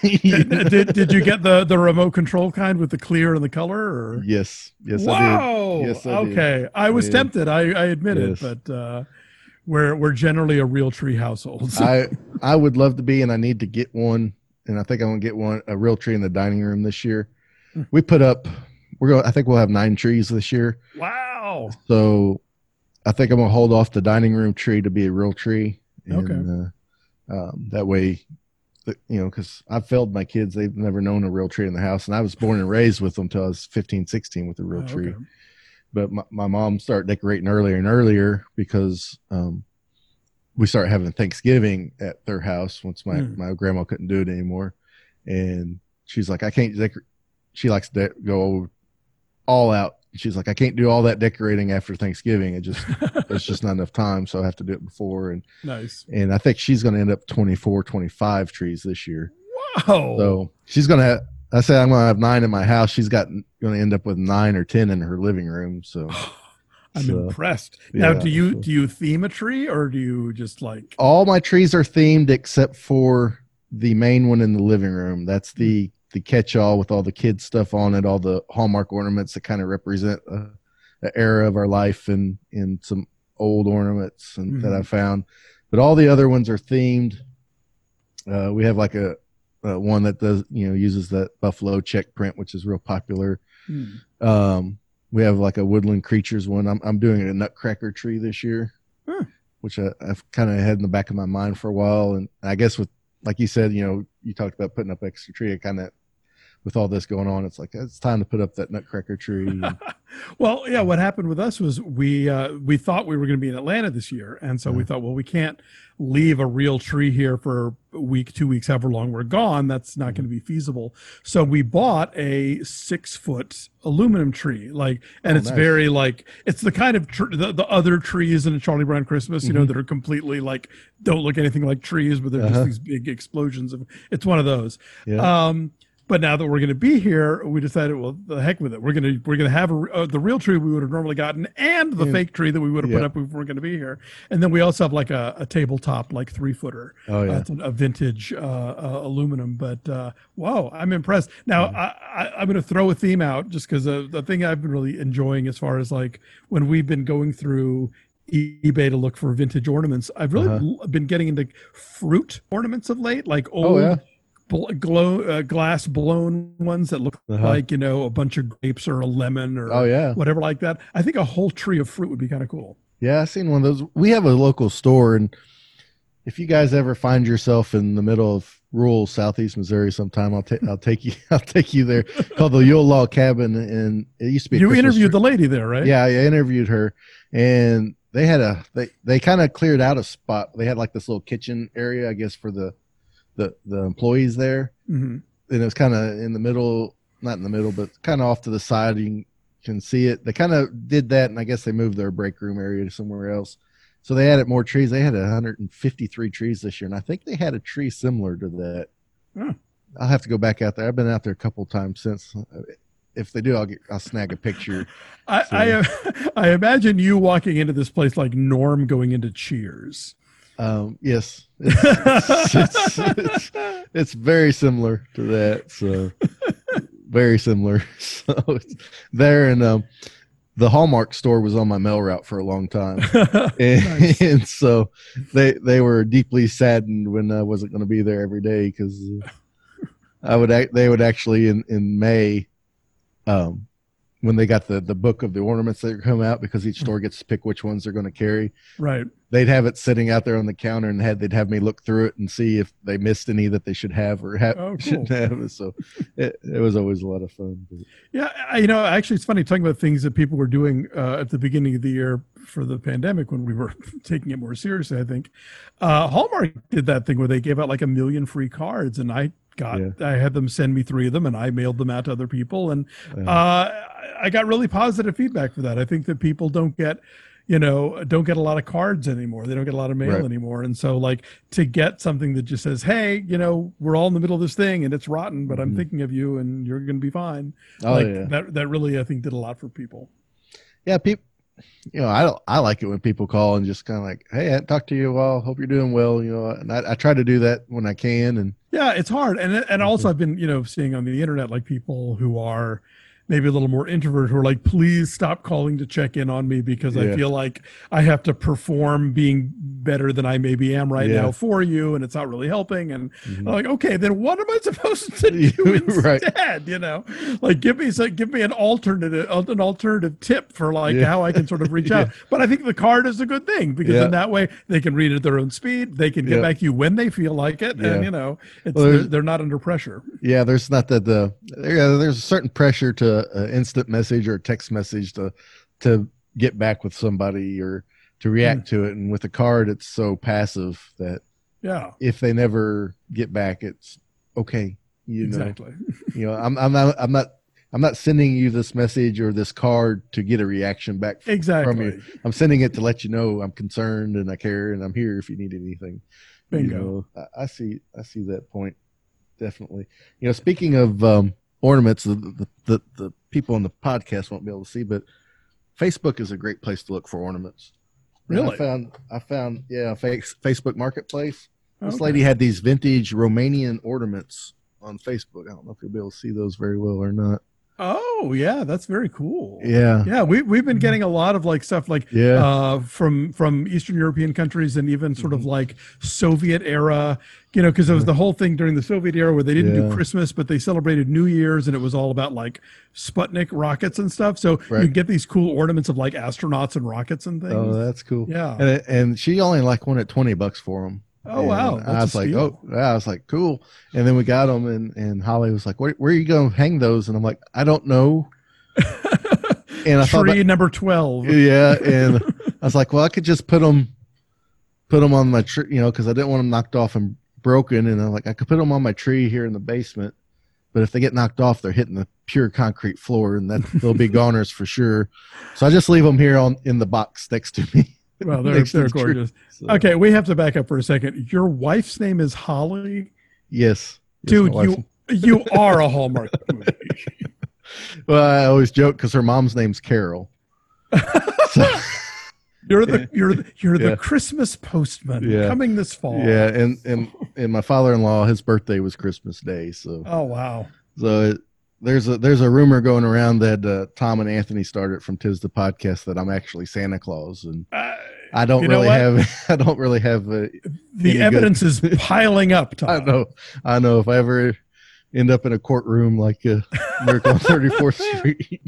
did, did you get the the remote control kind with the clear and the color? Or? Yes. Yes, I Whoa. did. Yes, I did. okay. I was Yeah. tempted. I, I admit Yes. it, but uh, we're we're generally a real tree household. So- I I would love to be, and I need to get one. And I think I'm gonna get one a real tree in the dining room this year. Hmm. We put up. We're going. I think we'll have nine trees this year. wow. So I think I'm gonna hold off the dining room tree to be a real tree. And, Okay. Uh, um, that way, the- you know, because I've failed my kids. They've never known a real tree in the house, and I was born and raised with them till I was fifteen, sixteen with a real Oh, tree. okay. But my, my mom started decorating earlier and earlier because um, we started having Thanksgiving at their house once my, Mm. my grandma couldn't do it anymore. And she's like, I can't, decor-. She likes to go all out. She's like, I can't do all that decorating after Thanksgiving. It just, there's just not enough time. So I have to do it before. And, Nice. and I think she's going to end up twenty-four, twenty-five trees this year. Wow. So she's going to have, I say I'm going to have nine in my house. She's got going to end up with nine or ten in her living room. So I'm so, impressed. Now, yeah, do you so- do you theme a tree or do you just like? all my trees are themed except for the main one in the living room. That's the the catch-all with all the kids stuff on it, all the Hallmark ornaments that kind of represent a, a era of our life, and and some old ornaments and, Mhm. that I found. But all the other ones are themed. Uh, we have like a, a one that does you know uses that buffalo check print, which is real popular. Hmm. Um, we have like a woodland creatures one. I'm I'm doing a nutcracker tree this year, Huh. which I, I've kind of had in the back of my mind for a while. And I guess with, like you said, you know, you talked about putting up extra tree. I kind of, with all this going on, it's like it's time to put up that nutcracker tree. And, Well, yeah. What happened with us was we uh, we thought we were going to be in Atlanta this year, and so we Uh-huh. thought, well, we can't leave a real tree here for a week, two weeks, however long we're gone. That's not going to be feasible. So we bought a six foot aluminum tree, like, and Oh, it's nice. very like it's the kind of tr- the, the other trees in a Charlie Brown Christmas, you know, Mhm. that are completely like don't look anything like trees, but they're Uh-huh. just these big explosions of. It's one of those. yeah. Um, but now that we're going to be here, we decided, well, the heck with it. We're going to we're going to have a, uh, the real tree we would have normally gotten, and the Yeah. fake tree that we would have put Yeah. up if we weren't going to be here. And then we also have like a, a tabletop, like three footer. oh Uh, yeah. it's a, a vintage uh, uh, aluminum. But uh, wow, I'm impressed. Now I, I, I'm going to throw a theme out just because uh, the thing I've been really enjoying, as far as like when we've been going through eBay to look for vintage ornaments, I've really Uh-huh. l- been getting into fruit ornaments of late, like Oh old yeah. bl- glow uh, glass blown ones that look Uh-huh. like, you know, a bunch of grapes or a lemon or Oh yeah. whatever like that. I think a whole tree of fruit would be kind of cool. Yeah. I seen one of those. We have a local store, and if you guys ever find yourself in the middle of rural southeast Missouri sometime, I'll take I'll take you I'll take you there. Called the Yule Log Cabin, and it used to be. A You Christmas interviewed tree. the lady there, right? Yeah, I interviewed her, and they had a they they kind of cleared out a spot. They had like this little kitchen area, I guess, for the the the employees there, hmm and it was kind of in the middle, not in the middle, but kind of off to the side. You can see it. They kind of did that, and I guess they moved their break room area to somewhere else. So they added more trees. They had one hundred fifty-three trees this year, and I think they had a tree similar to that. Hmm. I'll have to go back out there. I've been out there a couple times since. If they do, I'll get I'll snag a picture. I, So- I I imagine you walking into this place like Norm going into Cheers. Um, yes, it's, it's, it's, it's very similar to that. So very similar. So it's there, and um, the Hallmark store was on my mail route for a long time, and, Nice. and so they they were deeply saddened when I wasn't going to be there every day, because I would act, they would actually in in May, um, when they got the the book of the ornaments that come out, because each store gets to pick which ones they're going to carry. Right. they'd have it sitting out there on the counter, and had they'd have me look through it and see if they missed any that they should have or have, Oh, cool. shouldn't have. So it, it was always a lot of fun. But, Yeah, I- you know, actually, it's funny talking about things that people were doing uh, at the beginning of the year for the pandemic when we were taking it more seriously. I think uh, Hallmark did that thing where they gave out like a million free cards, and I got, Yeah. I had them send me three of them, and I mailed them out to other people, and Yeah. uh, I got really positive feedback for that. I think that people don't get. You know, don't get a lot of cards anymore. They don't get a lot of mail Right. anymore. And so like to get something that just says, hey, you know, we're all in the middle of this thing and it's rotten, but I'm Mhm. thinking of you and you're going to be fine. Oh, like yeah. that, that really, I think did a lot for people. Yeah, people. You know, I don't. I like it when people call and just kind of like, "Hey, I haven't talked to you in a while. Hope you're doing well." You know, and I, I try to do that when I can. And Yeah, it's hard. And, and also I've been, you know, seeing on the internet, like people who are maybe a little more introvert who are like, please stop calling to check in on me because I Yeah. feel like I have to perform being better than I maybe am right Yeah. now for you. And it's not really helping. And Mhm. I'm like, okay, then what am I supposed to do Right. instead? You know, like give me, so give me an alternative, an alternative tip for like Yeah. how I can sort of reach Yeah. out. But I think the card is a good thing because Yeah. in that way they can read at their own speed. They can get Yeah. back to you when they feel like it. Yeah. And, you know, it's, Well, they're, there's- they're not under pressure. yeah, there's not that the yeah, there's a certain pressure to an instant message or a text message to to get back with somebody or to react to it. And with the card, it's so passive that Yeah, if they never get back, it's okay. You know, exactly. you know, I'm I'm not I'm not I'm not sending you this message or this card to get a reaction back from Exactly. you. I'm sending it to let you know I'm concerned and I care and I'm here if you need anything. Bingo. You know, I, I see I see that point definitely. You know, speaking of um, ornaments, the, the the the people on the podcast won't be able to see, but Facebook is a great place to look for ornaments. And Really? I found I found yeah, face, Facebook Marketplace. This Okay. lady had these vintage Romanian ornaments on Facebook. I don't know if you'll be able to see those very well or not. Oh, yeah, that's very cool. Yeah. Yeah, we we've been getting a lot of like stuff like Yeah. uh from from Eastern European countries and even sort of Mhm. like Soviet era, you know, because there was the whole thing during the Soviet era where they didn't do Yeah. Christmas, but they celebrated New Year's and it was all about like Sputnik rockets and stuff. So you Right. can get these cool ornaments of like astronauts and rockets and things. Oh, that's cool. Yeah. And it, and she only like wanted twenty bucks for them. Oh, wow. And That's I a was like, steal. oh, yeah, I was like, cool. And then we got them, and and Holly was like, where, where are you going to hang those? And I'm like, I don't know. And I thought, Tree about, number twelve. yeah, and I was like, well, I could just put them, put them on my tree, you know, because I didn't want them knocked off and broken. And I'm like, I could put them on my tree here in the basement, but if they get knocked off, they're hitting the pure concrete floor, and that they'll be goners for sure. So I just leave them here on in the box next to me. Well, they're, Next to they're the tree. gorgeous. So, Okay, we have to back up for a second. Your wife's name is Holly? Yes. Yes, Dude, my wife- you you are a Hallmark movie. Well, I always joke because her mom's name's Carol. So, You're the you're the, you're Yeah. the Christmas postman Yeah. coming this fall. yeah, and and and my father-in-law, his birthday was Christmas Day, so Oh wow. so it, there's a there's a rumor going around that uh, Tom and Anthony started from Tis the Podcast that I'm actually Santa Claus, and Uh, I don't You know really what? have I don't really have uh, the Any good. evidence is piling up, Tom. I know I know if I ever end up in a courtroom like uh, Miracle on thirty-fourth Street.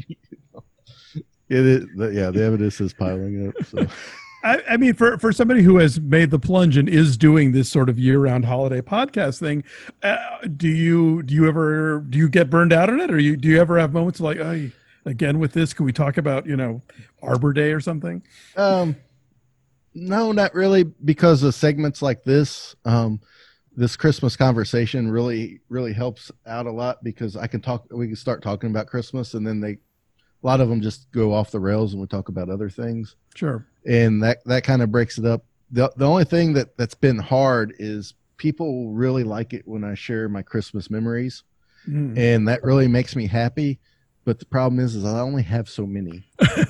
It is, yeah, the evidence is piling up. So. I, I mean, for, for somebody who has made the plunge and is doing this sort of year-round holiday podcast thing, uh, do you do you ever do you get burned out on it, or you do you ever have moments like, oh, again with this, can we talk about you know Arbor Day or something? Um, no, not really, because of segments like this. Um, this Christmas conversation really, really helps out a lot because I can talk. We can start talking about Christmas, and then they, a lot of them just go off the rails, and we talk about other things, Sure. and that that kind of breaks it up. the The only thing that that's been hard is people really like it when I share my Christmas memories, Mm. and that really makes me happy. But the problem is, is I only have so many.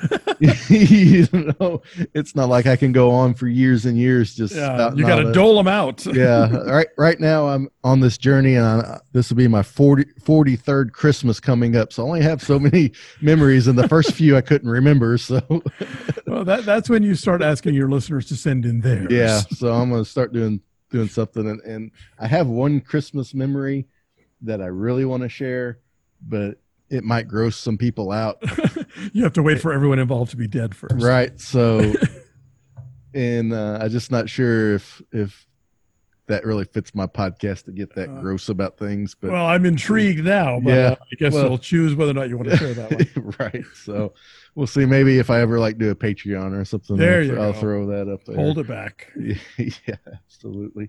You know, it's not like I can go on for years and years just Yeah, spouting you got all to that. dole them out. Yeah, right. Right now, I'm on this journey, and I, this will be my forty, forty-third Christmas coming up. So I only have so many memories, and the first few I couldn't remember. So Well, that that's when you start asking your listeners to send in theirs. yeah, so I'm gonna start doing doing something, and, and I have one Christmas memory that I really want to share, but it might gross some people out. You have to wait for everyone involved to be dead first. Right. So and uh, I'm just not sure if if that really fits my podcast to get that Uh, gross about things. But Well, I'm intrigued now, but Yeah, uh, I guess well- you'll choose whether or not you want to share that one. right. So we'll see. Maybe if I ever like do a Patreon or something, There I'll, you I'll go. throw that up there. Hold it back. Yeah, yeah, absolutely.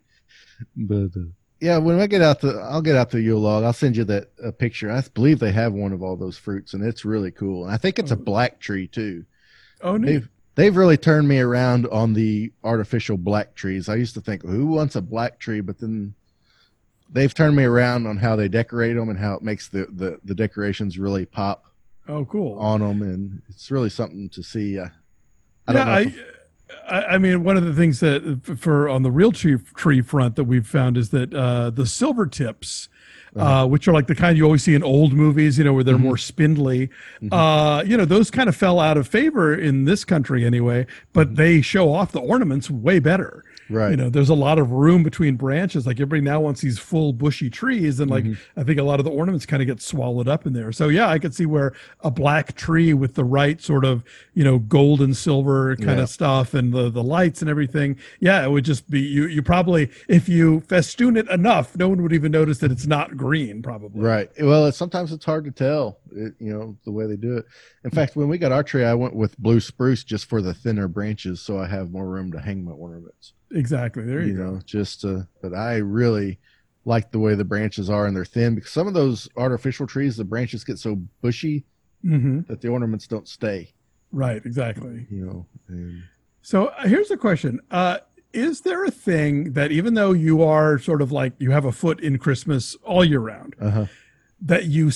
But uh, yeah, when I get out the, I'll get out the Yule log. I'll send you that a picture. I believe they have one of all those fruits, and it's really cool. And I think it's a Oh. black tree too. Oh, neat. They've they've really turned me around on the artificial black trees. I used to think, who wants a black tree? But then they've turned me around on how they decorate them and how it makes the the, the decorations really pop Oh, cool. on them, and it's really something to see. Uh, I don't yeah, know. I, if- I, I mean, one of the things that for on the real tree, tree front that we've found is that uh, the silver tips, uh, which are like the kind you always see in old movies, you know, where they're Mhm. more spindly, Mhm. uh, you know, those kind of fell out of favor in this country anyway, but Mhm. they show off the ornaments way better. right. You know, there's a lot of room between branches. Like everybody now wants these full bushy trees, and like Mhm. I think a lot of the ornaments kind of get swallowed up in there. So yeah, I could see where a black tree with the right sort of, you know, gold and silver kind Yeah. of stuff and the the lights and everything. Yeah, it would just be you. You probably, if you festoon it enough, no one would even notice that it's not green. Probably. Right. Well, it's, sometimes it's hard to tell, it, you know, the way they do it. In fact, when we got our tree, I went with blue spruce just for the thinner branches, so I have more room to hang my ornaments. Exactly. There you, You go. know, just uh, but I really like the way the branches are and they're thin because some of those artificial trees, the branches get so bushy hmm that the ornaments don't stay. Right. Exactly. You know, and So uh, here's a question. Uh, is there a thing that even though you are sort of like you have a foot in Christmas all year round, uh-huh. that you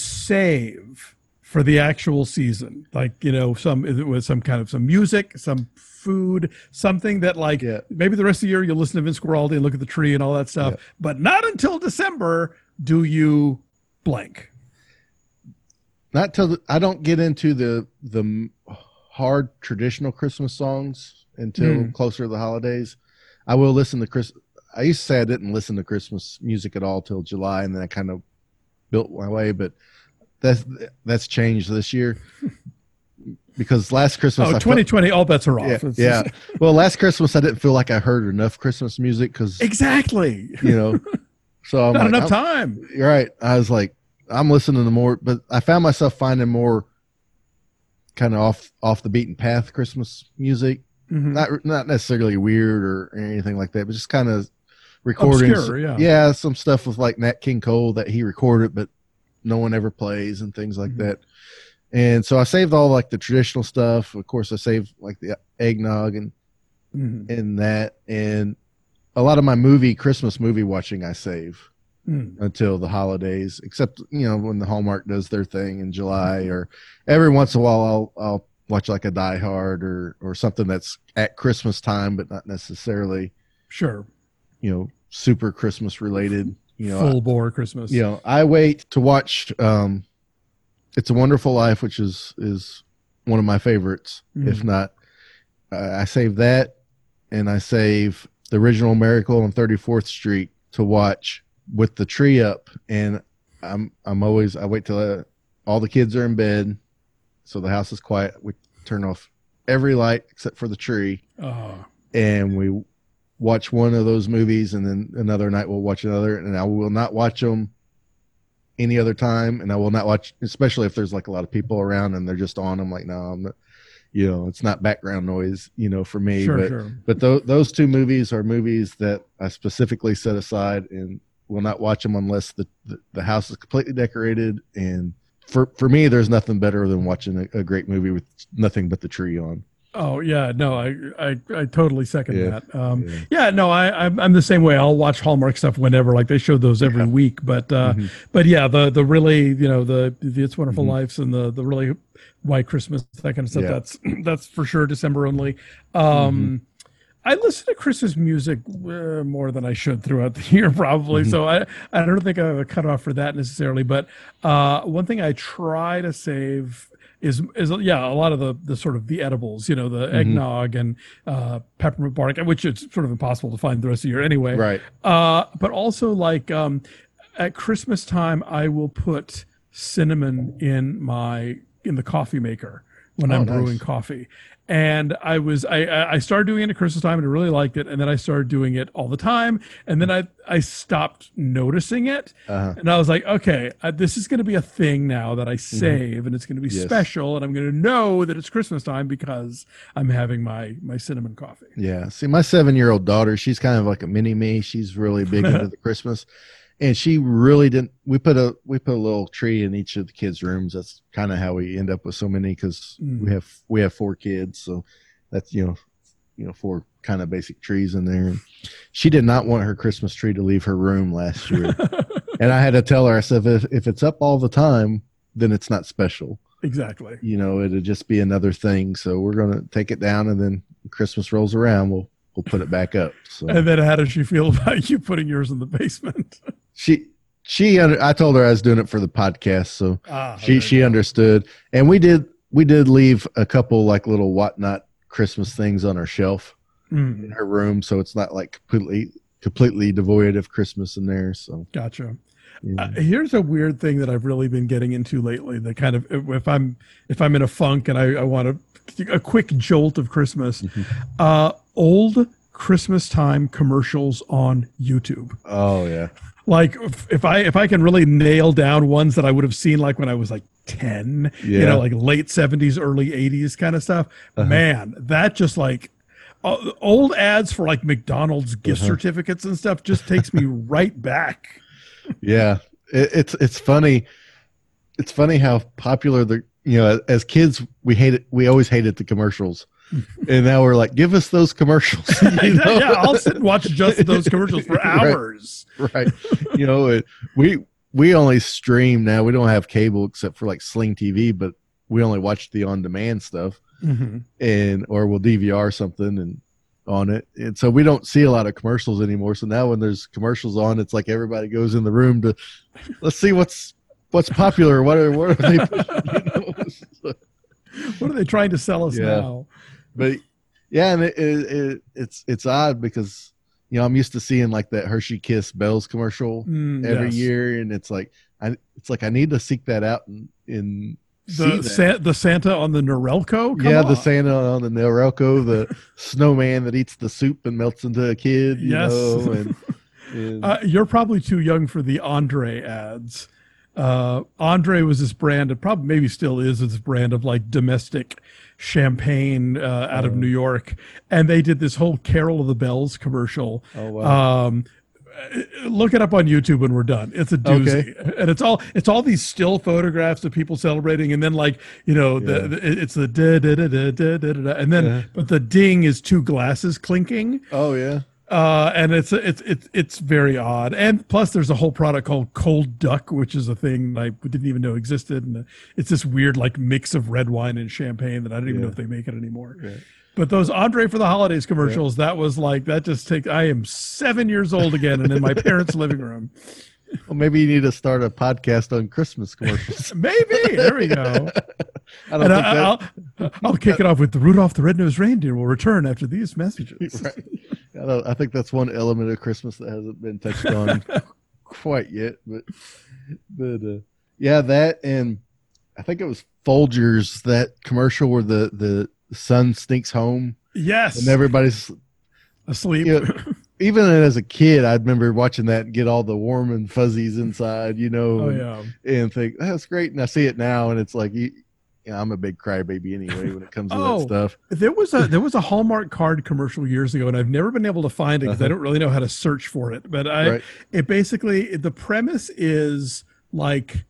save for the actual season? Like, you know, some, it was some kind of some music, some food, something that like Yeah. maybe the rest of the year you'll listen to Vince Guaraldi and look at the tree and all that stuff, Yeah. but not until December do you blank. Not till the, I don't get into the the hard traditional Christmas songs until Mm. closer to the holidays. I will listen to Chris. I used to say I didn't listen to Christmas music at all till July, and then I kind of built my way. But that's that's changed this year because last Christmas, Oh, I felt- twenty twenty, all bets are off. yeah, It's- yeah. Well, last Christmas I didn't feel like I heard enough Christmas music because Exactly. you know. So I'm Not like, enough I'm- time. You're right. I was like, I'm listening to more, but I found myself finding more kind of off off the beaten path Christmas music. Mhm. Not not necessarily weird or anything like that, but just kind of recordings. Obscure, yeah. yeah, some stuff with like Nat King Cole that he recorded, but no one ever plays and things like Mhm. that. And so I saved all like the traditional stuff. Of course, I saved like the eggnog and Mhm. and that, and a lot of my movie Christmas movie watching I save Mm. until the holidays, except you know when the Hallmark does their thing in July, or every once in a while I'll I'll watch like a Die Hard or or something that's at Christmas time, but not necessarily Sure. you know super Christmas related. You know, Full bore Christmas. I, you know I wait to watch um, It's a Wonderful Life, which is is one of my favorites. Mhm. If not, uh, I save that, and I save the original Miracle on thirty-fourth Street to watch with the tree up, and I'm I'm always I wait till uh, all the kids are in bed, so the house is quiet. We turn off every light except for the tree, Oh, and we watch one of those movies, and then another night we'll watch another, and I will not watch them any other time, and I will not watch, especially if there's like a lot of people around and they're just on. I'm like, no, I'm not, you know, it's not background noise, you know, for me. sure, but sure. but th- those two movies are movies that I specifically set aside and will not watch them unless the, the, the house is completely decorated. And for, for me, there's nothing better than watching a, a great movie with nothing but the tree on. Oh yeah, no, I I, I totally second Yeah, that. Um, yeah. yeah. no, I I'm, I'm the same way. I'll watch Hallmark stuff whenever, like they show those every Yeah. week. But uh, Mhm. but yeah, the the really you know the the It's Wonderful Mhm. Lives and the the really White Christmas, that kind of stuff. Yeah. That's that's for sure December only. Um, Mm-hmm. I listen to Christmas music uh, more than I should throughout the year, probably. Mhm. So I, I don't think I have a cutoff for that necessarily. But uh, one thing I try to save is is yeah, a lot of the the sort of the edibles, you know, the eggnog and uh, peppermint bark, which it's sort of impossible to find the rest of the year anyway. Right. Uh, but also like um, at Christmas time, I will put cinnamon in my in the coffee maker. when Oh, I'm nice. brewing coffee. And I was I I started doing it at Christmas time and I really liked it, and then I started doing it all the time, and then I I stopped noticing it, Uh-huh. and I was like, okay, uh, this is going to be a thing now that I save, and it's going to be Yes. special, and I'm going to know that it's Christmas time because I'm having my my cinnamon coffee. Yeah. See, my seven year old daughter, she's kind of like a mini me. She's really big into the Christmas. And she really didn't. We put a we put a little tree in each of the kids' rooms. That's kind of how we end up with so many because Mm. we have we have four kids, so that's you know you know four kind of basic trees in there. And she did not want her Christmas tree to leave her room last year, and I had to tell her. I said, if, if it's up all the time, then it's not special. Exactly. You know, it'll just be another thing. So we're gonna take it down, and then when Christmas rolls around, we'll we'll put it back up. So. And then how does she feel about you putting yours in the basement? She, she, under, I told her I was doing it for the podcast, so Ah, she, there she you go. understood. And we did, we did leave a couple like little whatnot Christmas things on our shelf Mm, in her room, so it's not like completely, completely devoid of Christmas in there. So, gotcha. yeah. Uh, here's a weird thing that I've really been getting into lately. That kind of if I'm if I'm in a funk and I, I want a, a quick jolt of Christmas, Mm-hmm. uh, old Christmas time commercials on YouTube. Oh yeah, Like if, if I if I can really nail down ones that I would have seen like when I was like ten, you Yeah. know, like late seventies, early eighties kind of stuff. Uh-huh. Man, that just like uh, old ads for like McDonald's gift Uh-huh. certificates and stuff just takes me right back. yeah. It, it's it's funny. It's funny how popular the you know as kids we hated we always hated the commercials, and now we're like, give us those commercials. You know? Yeah, I'll sit and watch just those commercials for Right. hours. Right. You know, it, we we only stream now. We don't have cable except for like Sling T V, but we only watch the on demand stuff, Mhm. and or we'll D V R something and on it. And so we don't see a lot of commercials anymore. So now when there's commercials on, it's like everybody goes in the room to let's see what's what's popular. What are what are they pushing? You know? So, What are they trying to sell us Yeah. now? but yeah, and it, it, it it's it's odd because you know I'm used to seeing like that Hershey Kiss Bells commercial Mm, every yes. year, and it's like I it's like I need to seek that out and, and see The that. Sa- the Santa on the Norelco. Come yeah, the on. Santa on the Norelco, the snowman that eats the soup and melts into a kid. You Yes. know, and, and Uh, you're probably too young for the Andre ads. Uh, Andre was this brand, and probably maybe still is this brand of like domestic champagne uh, out of Oh. New York, and they did this whole Carol of the Bells commercial. oh wow, Um, look it up on YouTube when we're done. It's a doozy, and it's all it's all these still photographs of people celebrating, and then like you know the, Yeah. the it's the da da da da da da da, and then Yeah. but the ding is two glasses clinking. oh yeah, Uh, and it's it's it's it's very odd. And plus, there's a whole product called Cold Duck, which is a thing I didn't even know existed. And it's this weird like mix of red wine and champagne that I don't even know Yeah. if they make it anymore. Right. But those Andre for the Holidays commercials, that was like that. Just take. I am seven years old again, and in my parents' living room. Well, maybe you need to start a podcast on Christmas commercials. Maybe there we go. I don't And think I, that. I'll I'll kick it off with the Rudolph the Red-Nosed Reindeer will return after these messages. Right. I, don't, I think that's one element of Christmas that hasn't been touched on quite yet, but but uh, yeah, that and I think it was Folgers, that commercial where the the son sneaks home Yes, and everybody's asleep. you know, even as a kid, I remember watching that and get all the warm and fuzzies inside, you know, Oh and, yeah. and think that's great. And I see it now, and it's like, you, you know, I'm a big crybaby anyway when it comes to Oh. that stuff. There was a there was a Hallmark card commercial years ago, and I've never been able to find it because I Uh-huh. don't really know how to search for it. But I, Right. it basically the premise is like,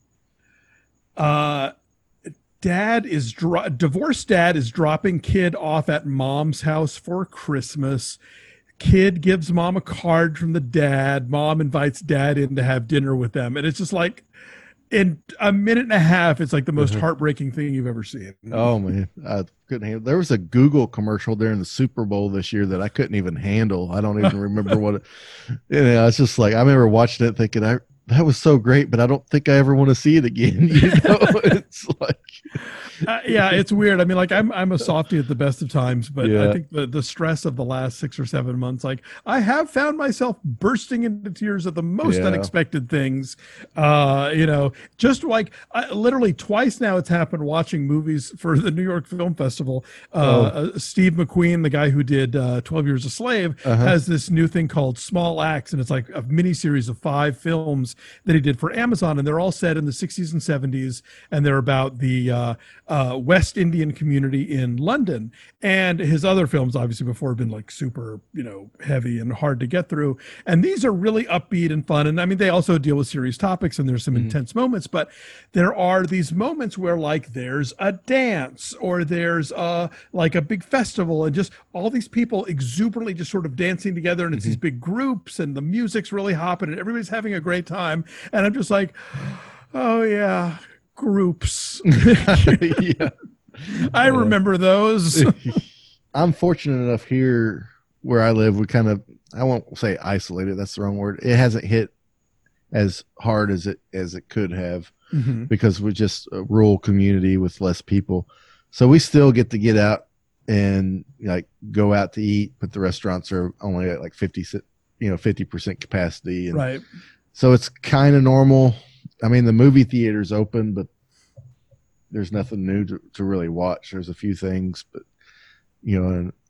uh, dad is dro- divorced dad is dropping kid off at mom's house for Christmas. Kid gives mom a card from the dad. Mom invites dad in to have dinner with them, and it's just like. In a minute and a half, it's like the most Uh-huh. heartbreaking thing you've ever seen. Oh man, I couldn't handle. There was a Google commercial during the Super Bowl this year that I couldn't even handle. I don't even remember what it. You know, it's just like I remember watching it, thinking, I that was so great, but I don't think I ever want to see it again. You know, it's like, Uh, yeah, it's weird. I mean, like I'm I'm a softie at the best of times, but Yeah. I think the the stress of the last six or seven months, like I have found myself bursting into tears at the most Yeah. unexpected things. Uh, you know, just like I, literally twice now it's happened watching movies for the New York Film Festival. Uh, Oh. uh, Steve McQueen, the guy who did uh, twelve Years a Slave, Uh-huh. has this new thing called Small Acts, and it's like a mini series of five films that he did for Amazon, and they're all set in the sixties and seventies, and they're about the uh, uh, West Indian community in London. And his other films, obviously, before have been like super, you know, heavy and hard to get through. And these are really upbeat and fun. And I mean, they also deal with serious topics, and there's some Mhm. intense moments, but there are these moments where like there's a dance or there's a like a big festival, and just all these people exuberantly just sort of dancing together, and it's these big groups, and the music's really hopping, and everybody's having a great time. And I'm just like, oh yeah, groups. Yeah. I remember those. I'm fortunate enough here where I live. We kind of, I won't say isolated. That's the wrong word. It hasn't hit as hard as it as it could have Mhm. because we're just a rural community with less people. So we still get to get out and like go out to eat, but the restaurants are only at like fifty, you know, fifty percent capacity. And Right. so it's kind of normal. I mean, the movie theater's open, but there's nothing new to, to really watch. There's a few things, but you know, and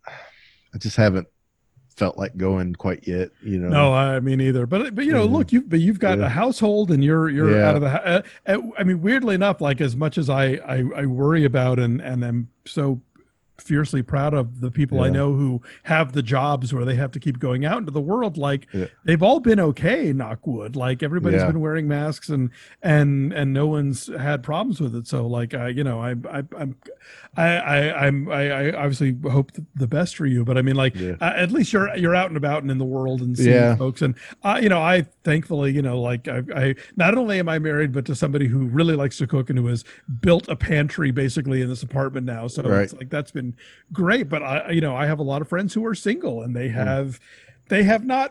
I just haven't felt like going quite yet. You know, No, I mean either. But but you know, Yeah. look, you but you've got Yeah. a household, and you're you're Yeah. out of the. Uh, uh, I mean, weirdly enough, like as much as I I, I worry about and and am so fiercely proud of the people I Yeah. know who have the jobs where they have to keep going out into the world, like Yeah. they've all been okay, knock wood. Like everybody's Yeah. been wearing masks, and and and no one's had problems with it. So like I you know I I I'm I I I'm I, I obviously hope the best for you, but I mean like Yeah. uh, at least you're you're out and about and in the world and seeing Yeah. folks. And uh, you know, I thankfully, you know, like I, I not only am I married, but to somebody who really likes to cook and who has built a pantry basically in this apartment now. So Right. it's like that's been great. But I, you know, I have a lot of friends who are single, and Hmm. they have they have not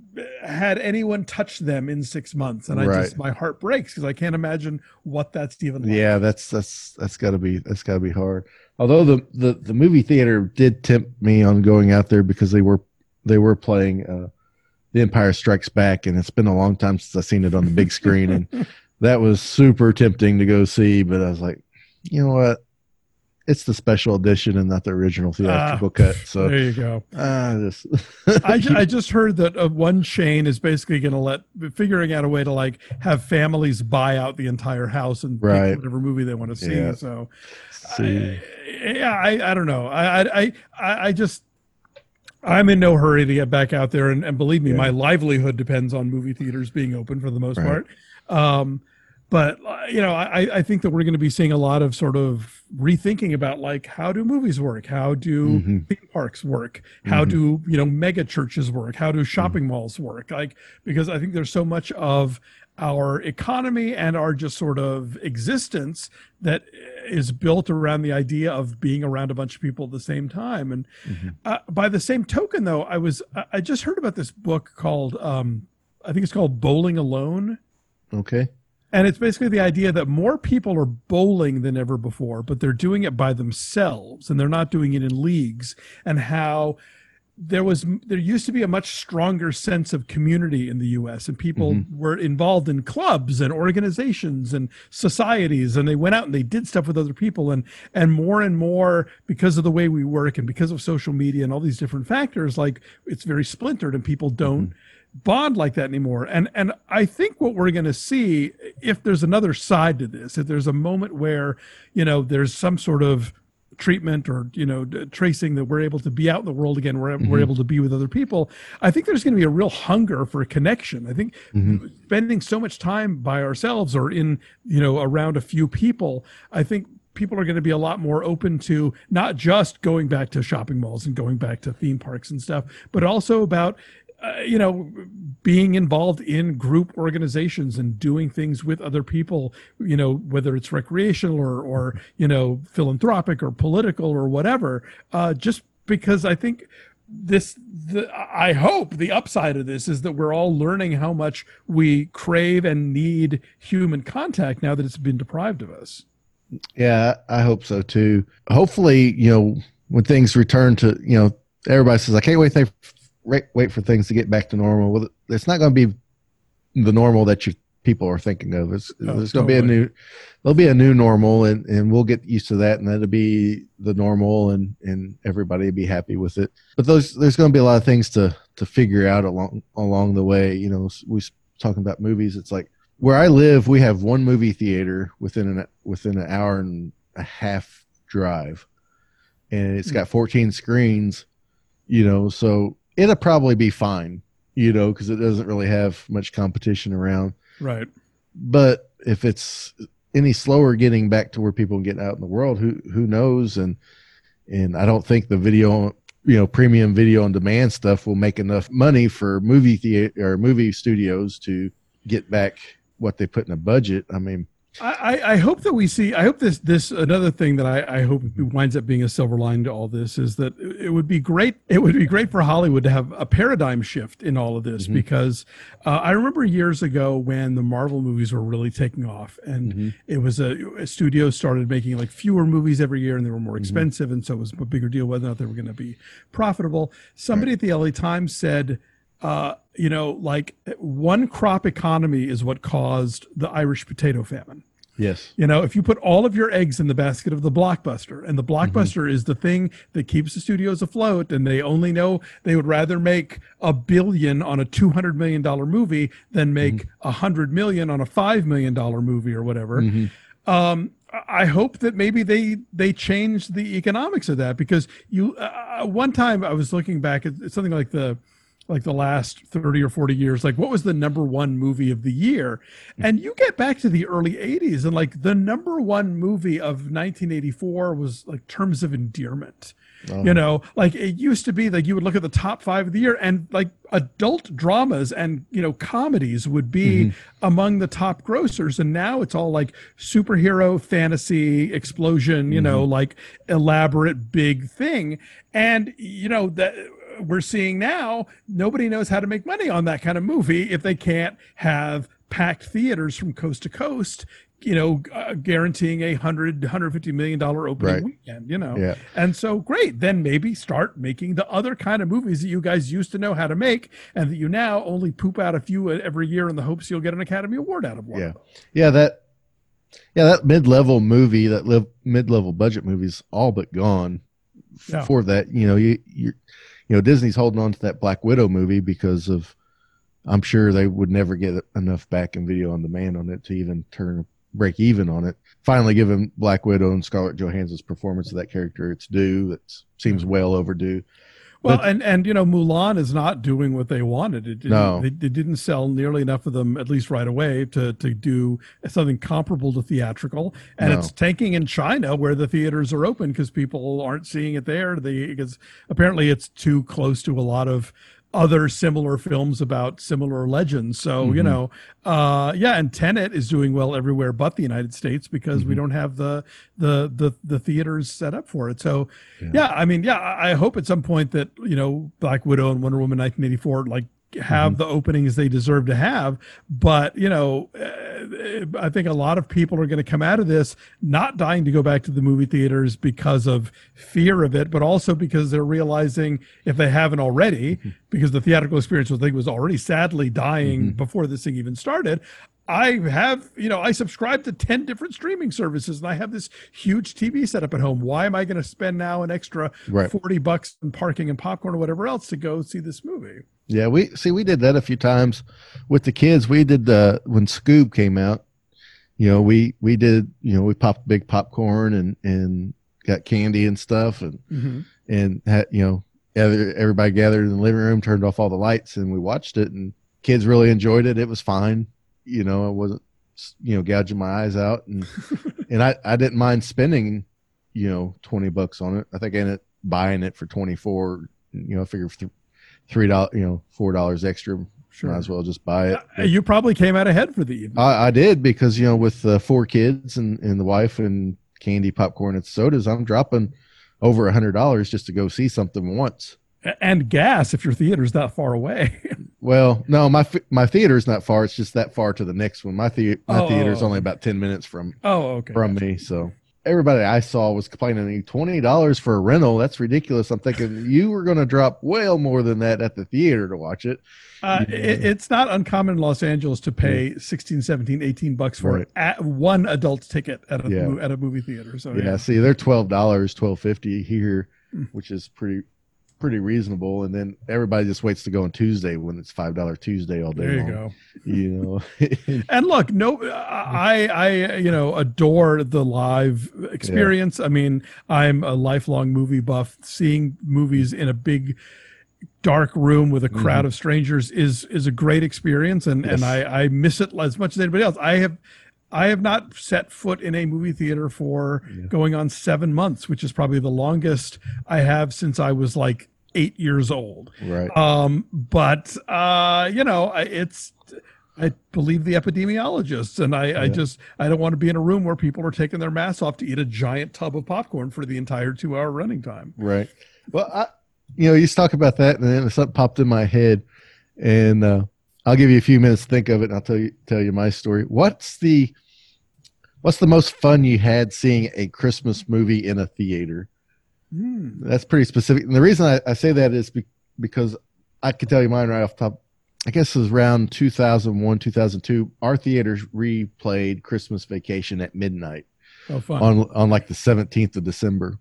had anyone touch them in six months, and I Right. just my heart breaks because I can't imagine what that's even like. Yeah, that's that's that's got to be that's got to be hard. Although the, the the movie theater did tempt me on going out there because they were they were playing uh, The Empire Strikes Back, and it's been a long time since I've seen it on the big screen, and that was super tempting to go see. But I was like, you know what? It's the special edition and not the original theatrical cut. So There you go. uh, just I, ju- I just heard that uh, one chain is basically going to let figuring out a way to like have families buy out the entire house and Right. pick whatever movie they want to see. Yeah. So, see. I, yeah, I, I don't know. I, I, I, I just, I'm in no hurry to get back out there. And, and believe me, Yeah. my livelihood depends on movie theaters being open for the most Right. part. Um, but uh, you know, I, I think that we're going to be seeing a lot of sort of rethinking about like how do movies work, how do Mhm. theme parks work, how Mhm. do you know mega churches work, how do shopping malls work? Like because I think there's so much of our economy and our just sort of existence that is built around the idea of being around a bunch of people at the same time. And Mhm. uh, by the same token, though, I was I- I just heard about this book called um, I think it's called Bowling Alone. Okay. And it's basically the idea that more people are bowling than ever before, but they're doing it by themselves and they're not doing it in leagues. And how there was there used to be a much stronger sense of community in the U S, and people Mhm. were involved in clubs and organizations and societies, and they went out and they did stuff with other people. And and more and more, because of the way we work and because of social media and all these different factors, like it's very splintered and people don't bond like that anymore. And and I think what we're going to see, if there's another side to this, if there's a moment where, you know, there's some sort of treatment or, you know, d- tracing that we're able to be out in the world again, we're, we're Mhm. able to be with other people, I think there's going to be a real hunger for a connection. I think Mhm. spending so much time by ourselves or in, you know, around a few people, I think people are going to be a lot more open to not just going back to shopping malls and going back to theme parks and stuff, but also about, uh, you know, being involved in group organizations and doing things with other people, you know, whether it's recreational or, or, you know, philanthropic or political or whatever, uh, just because I think this, the, I hope the upside of this is that we're all learning how much we crave and need human contact now that it's been deprived of us. Yeah, I hope so too. Hopefully, you know, when things return to, you know, everybody says, I can't wait, they, wait for things to get back to normal. Well, it's not going to be the normal that you people are thinking of. It's, oh, there's going to totally. be a new, there'll be a new normal, and, and we'll get used to that, and that'll be the normal, and, and everybody will be happy with it. But those, there's going to be a lot of things to, to figure out along, along the way. You know, we talking about movies. It's like where I live, we have one movie theater within an, within an hour and a half drive, and it's got fourteen screens, you know, so it'll probably be fine, you know, because it doesn't really have much competition around. Right. But if it's any slower getting back to where people can get out in the world, who who knows? And and I don't think the video, you know, premium video on demand stuff will make enough money for movie theater or movie studios to get back what they put in a budget. I mean, I, I hope that we see, I hope this, this, another thing that I, I hope winds up being a silver line to all this is that it would be great. It would be great for Hollywood to have a paradigm shift in all of this, mm-hmm. because uh, I remember years ago when the Marvel movies were really taking off, and mm-hmm. it was a, a studio started making like fewer movies every year, and they were more expensive. Mm-hmm. And so it was a bigger deal whether or not they were going to be profitable. Somebody right. at the L A Times said, uh, you know, like one crop economy is what caused the Irish potato famine. Yes. You know, if you put all of your eggs in the basket of the blockbuster, and the blockbuster mm-hmm. is the thing that keeps the studios afloat, and they only know they would rather make a billion on a two hundred million dollars movie than make a mm-hmm. hundred million on a five million dollars movie or whatever. Mm-hmm. Um, I hope that maybe they, they change the economics of that, because you, uh, one time I was looking back at something like the, like the last thirty or forty years, like what was the number one movie of the year? And you get back to the early eighties, and like the number one movie of nineteen eighty-four was like Terms of Endearment. Oh. You know, like it used to be like you would look at the top five of the year, and like adult dramas and, you know, comedies would be mm-hmm. among the top grossers. And now it's all like superhero, fantasy, explosion, you mm-hmm. know, like elaborate big thing. And, you know, that we're seeing now, nobody knows how to make money on that kind of movie if they can't have packed theaters from coast to coast, you know, uh, guaranteeing a hundred, hundred fifty million dollar opening right. weekend, you know? Yeah. And so great, then maybe start making the other kind of movies that you guys used to know how to make, and that you now only poop out a few every year in the hopes you'll get an Academy Award out of one. Yeah. Yeah. That, yeah, that mid-level movie, that live mid-level budget movie's all but gone f- yeah. for that. You know, you, you're, you know, Disney's holding on to that Black Widow movie because of, I'm sure they would never get enough back in video on demand on it to even turn break even on it. Finally giving Black Widow and Scarlett Johansson's performance of that character its due. That seems well overdue. Well, but, and, and, you know, Mulan is not doing what they wanted. It didn't, no. It, it didn't sell nearly enough of them, at least right away, to, to do something comparable to theatrical. And no. it's tanking in China, where the theaters are open because people aren't seeing it there. They, because apparently it's too close to a lot of other similar films about similar legends. So, mm-hmm. you know, uh, yeah. And Tenet is doing well everywhere but the United States because mm-hmm. we don't have the, the, the, the theaters set up for it. So yeah. yeah, I mean, yeah, I hope at some point that, you know, Black Widow and Wonder Woman nineteen eighty-four, like, have mm-hmm. the openings they deserve to have. But, you know, uh, I think a lot of people are going to come out of this not dying to go back to the movie theaters because of fear of it, but also because they're realizing, if they haven't already, mm-hmm. because the theatrical experience was, I think, was already sadly dying mm-hmm. before this thing even started. I have, you know, I subscribe to ten different streaming services, and I have this huge T V set up at home. Why am I going to spend now an extra right. forty bucks in parking and popcorn or whatever else to go see this movie? Yeah, we see we did that a few times with the kids. We did the when Scoob came out, you know, we we did, you know, we popped big popcorn and and got candy and stuff, and mm-hmm. and had, you know, everybody gathered in the living room, turned off all the lights, and we watched it, and kids really enjoyed it. It was fine. You know, I wasn't, you know, gouging my eyes out, and and I, I didn't mind spending, you know, twenty bucks on it. I think I ended up buying it for twenty-four. You know, I figured th- three dollars, you know, four dollars extra. Sure. Might as well just buy it. Uh, you probably came out ahead for the evening. I, I did, because, you know, with uh, four kids and, and the wife and candy, popcorn, and sodas, I'm dropping over a hundred dollars just to go see something once. And gas if your theater's that far away. Well, no, my my theater's not far. It's just that far to the next one. My the my Oh, theater's oh, only about ten minutes from oh, okay. from Gotcha. me. So everybody I saw was complaining, twenty dollars for a rental. That's ridiculous. I'm thinking you were going to drop well more than that at the theater to watch it. Uh, Yeah. it, it's not uncommon in Los Angeles to pay sixteen, seventeen, eighteen bucks for Right. a, one adult ticket at a Yeah. mo- at a movie theater. So Yeah, yeah. see, they're twelve dollars, twelve fifty here, Mm. which is pretty pretty reasonable. And then everybody just waits to go on Tuesday when it's five dollar Tuesday all day There you long. go. You know, And look, no, I, I, you know, adore the live experience. I mean, I'm a lifelong movie buff. Seeing movies in a big, dark room with a crowd Mhm. of strangers is is a great experience, and Yes. and I I miss it as much as anybody else. I have. I have not set foot in a movie theater for Yeah. going on seven months, which is probably the longest I have since I was like eight years old. right. Um, but uh, you know, I- it's I believe the epidemiologists, and I, I Yeah. just I don't want to be in a room where people are taking their masks off to eat a giant tub of popcorn for the entire two-hour running time. Right. Well, I, you know, you talk about that, and then something popped in my head, and uh, I'll give you a few minutes to think of it, and I'll tell you tell you my story. What's the What's the most fun you had seeing a Christmas movie in a theater? Hmm. That's pretty specific. And the reason I, I say that is be, because I can tell you mine right off the top. I guess it was around two thousand one, two thousand two. Our theaters replayed Christmas Vacation at midnight Oh, fun. on on like the seventeenth of December.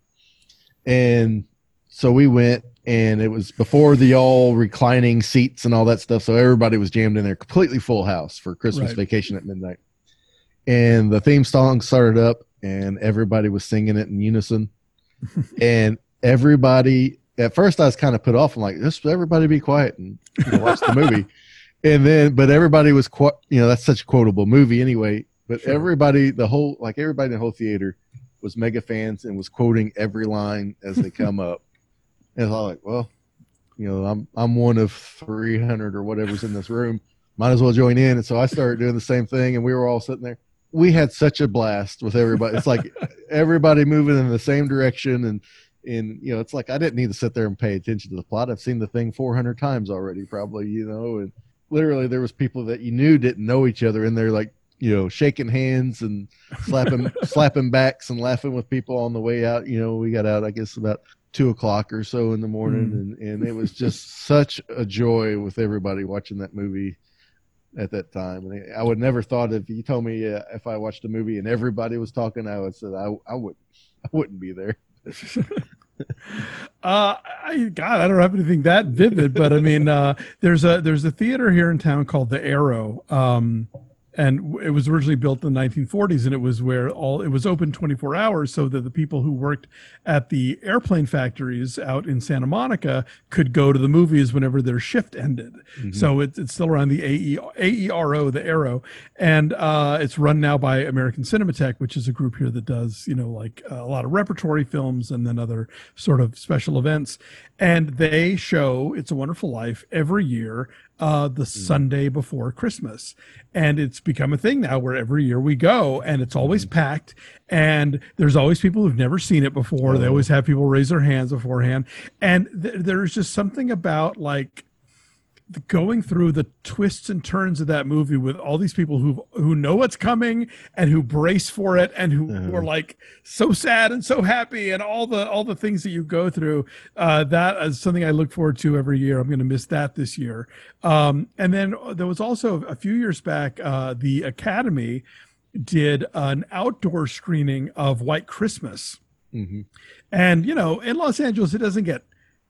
And so we went, and it was before the all reclining seats and all that stuff. So everybody was jammed in there, completely full house for Christmas Right. Vacation at midnight. And the theme song started up, and everybody was singing it in unison. And everybody, at first I was kind of put off. I'm like, just everybody be quiet and you know, watch the movie. And then, but everybody was, qu- you know, that's such a quotable movie anyway. But Sure. everybody, the whole, like everybody in the whole theater was mega fans and was quoting every line as they come up. And I was like, well, you know, I'm I'm one of three hundred or whatever's in this room. Might as well join in. And so I started doing the same thing, and we were all sitting there. We had such a blast with everybody. It's like everybody moving in the same direction, and and you know, it's like I didn't need to sit there and pay attention to the plot. I've seen the thing four hundred times already, probably. You know, and literally there was people that you knew didn't know each other, and they're like, you know, shaking hands and slapping slapping backs and laughing with people on the way out. You know, we got out, I guess, about two o'clock or so in the morning, Mm. and and it was just such a joy with everybody watching that movie at that time. And I would never thought, if you told me uh, if I watched a movie and everybody was talking, I would say I I would I wouldn't be there. Uh, I, God, I don't have anything that vivid, but I mean, uh, there's a there's a theater here in town called the Arrow, um, and it was originally built in the nineteen forties, and it was where all it was open twenty-four hours, so that the people who worked at the airplane factories out in Santa Monica could go to the movies whenever their shift ended. So it, it's still around the A E, A E R O, the Arrow, and uh, it's run now by American Cinematheque, which is a group here that does, you know, like uh, a lot of repertory films and then other sort of special events. And they show It's a Wonderful Life every year, uh, the Sunday before Christmas. And it's become a thing now where every year we go, and it's always packed. And there's always people who've never seen it before. They always have people raise their hands beforehand. And th- there's just something about like, the- going through the twists and turns of that movie with all these people who who know what's coming and who brace for it and who Uh-huh. were like so sad and so happy and all the all the things that you go through, uh, that is something I look forward to every year. I'm going to miss that this year. Um, and then there was also a few years back, uh, the Academy did an outdoor screening of White Christmas. Mm-hmm. And, you know, in Los Angeles, it doesn't get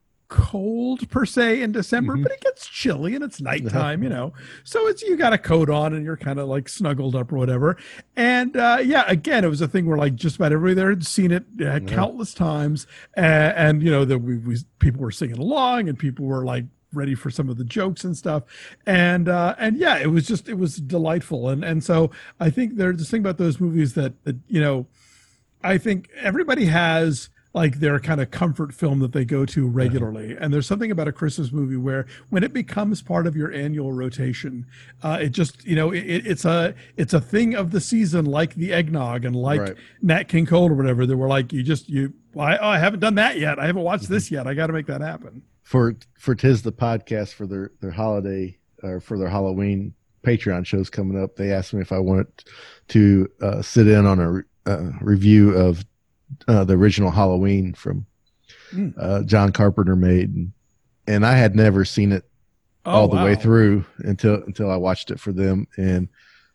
cold per se in December, Mhm. but it gets chilly and it's nighttime, you know. So it's you got a coat on and you're kind of like snuggled up or whatever. And uh, yeah, again, it was a thing where like just about everybody there had seen it uh, countless times, and, and you know that we, we people were singing along and people were like ready for some of the jokes and stuff, and uh and yeah, it was just it was delightful. And and so I think there's this thing about those movies that, that you know, I think everybody has like their kind of comfort film that they go to regularly. And there's something about a Christmas movie where when it becomes part of your annual rotation, uh, it just, you know, it, it's a, it's a thing of the season, like the eggnog and like Right. Nat King Cole or whatever. They were like, you just, you, well, I, oh, I haven't done that yet. I haven't watched this yet. I got to make that happen. for for Tis the Podcast for their their holiday or for their Halloween Patreon shows coming up. They asked me if I wanted to uh, sit in on a re- uh, review of uh, the original Halloween from mm. uh, John Carpenter made, and, and I had never seen it oh, all the wow. way through until until I watched it for them, and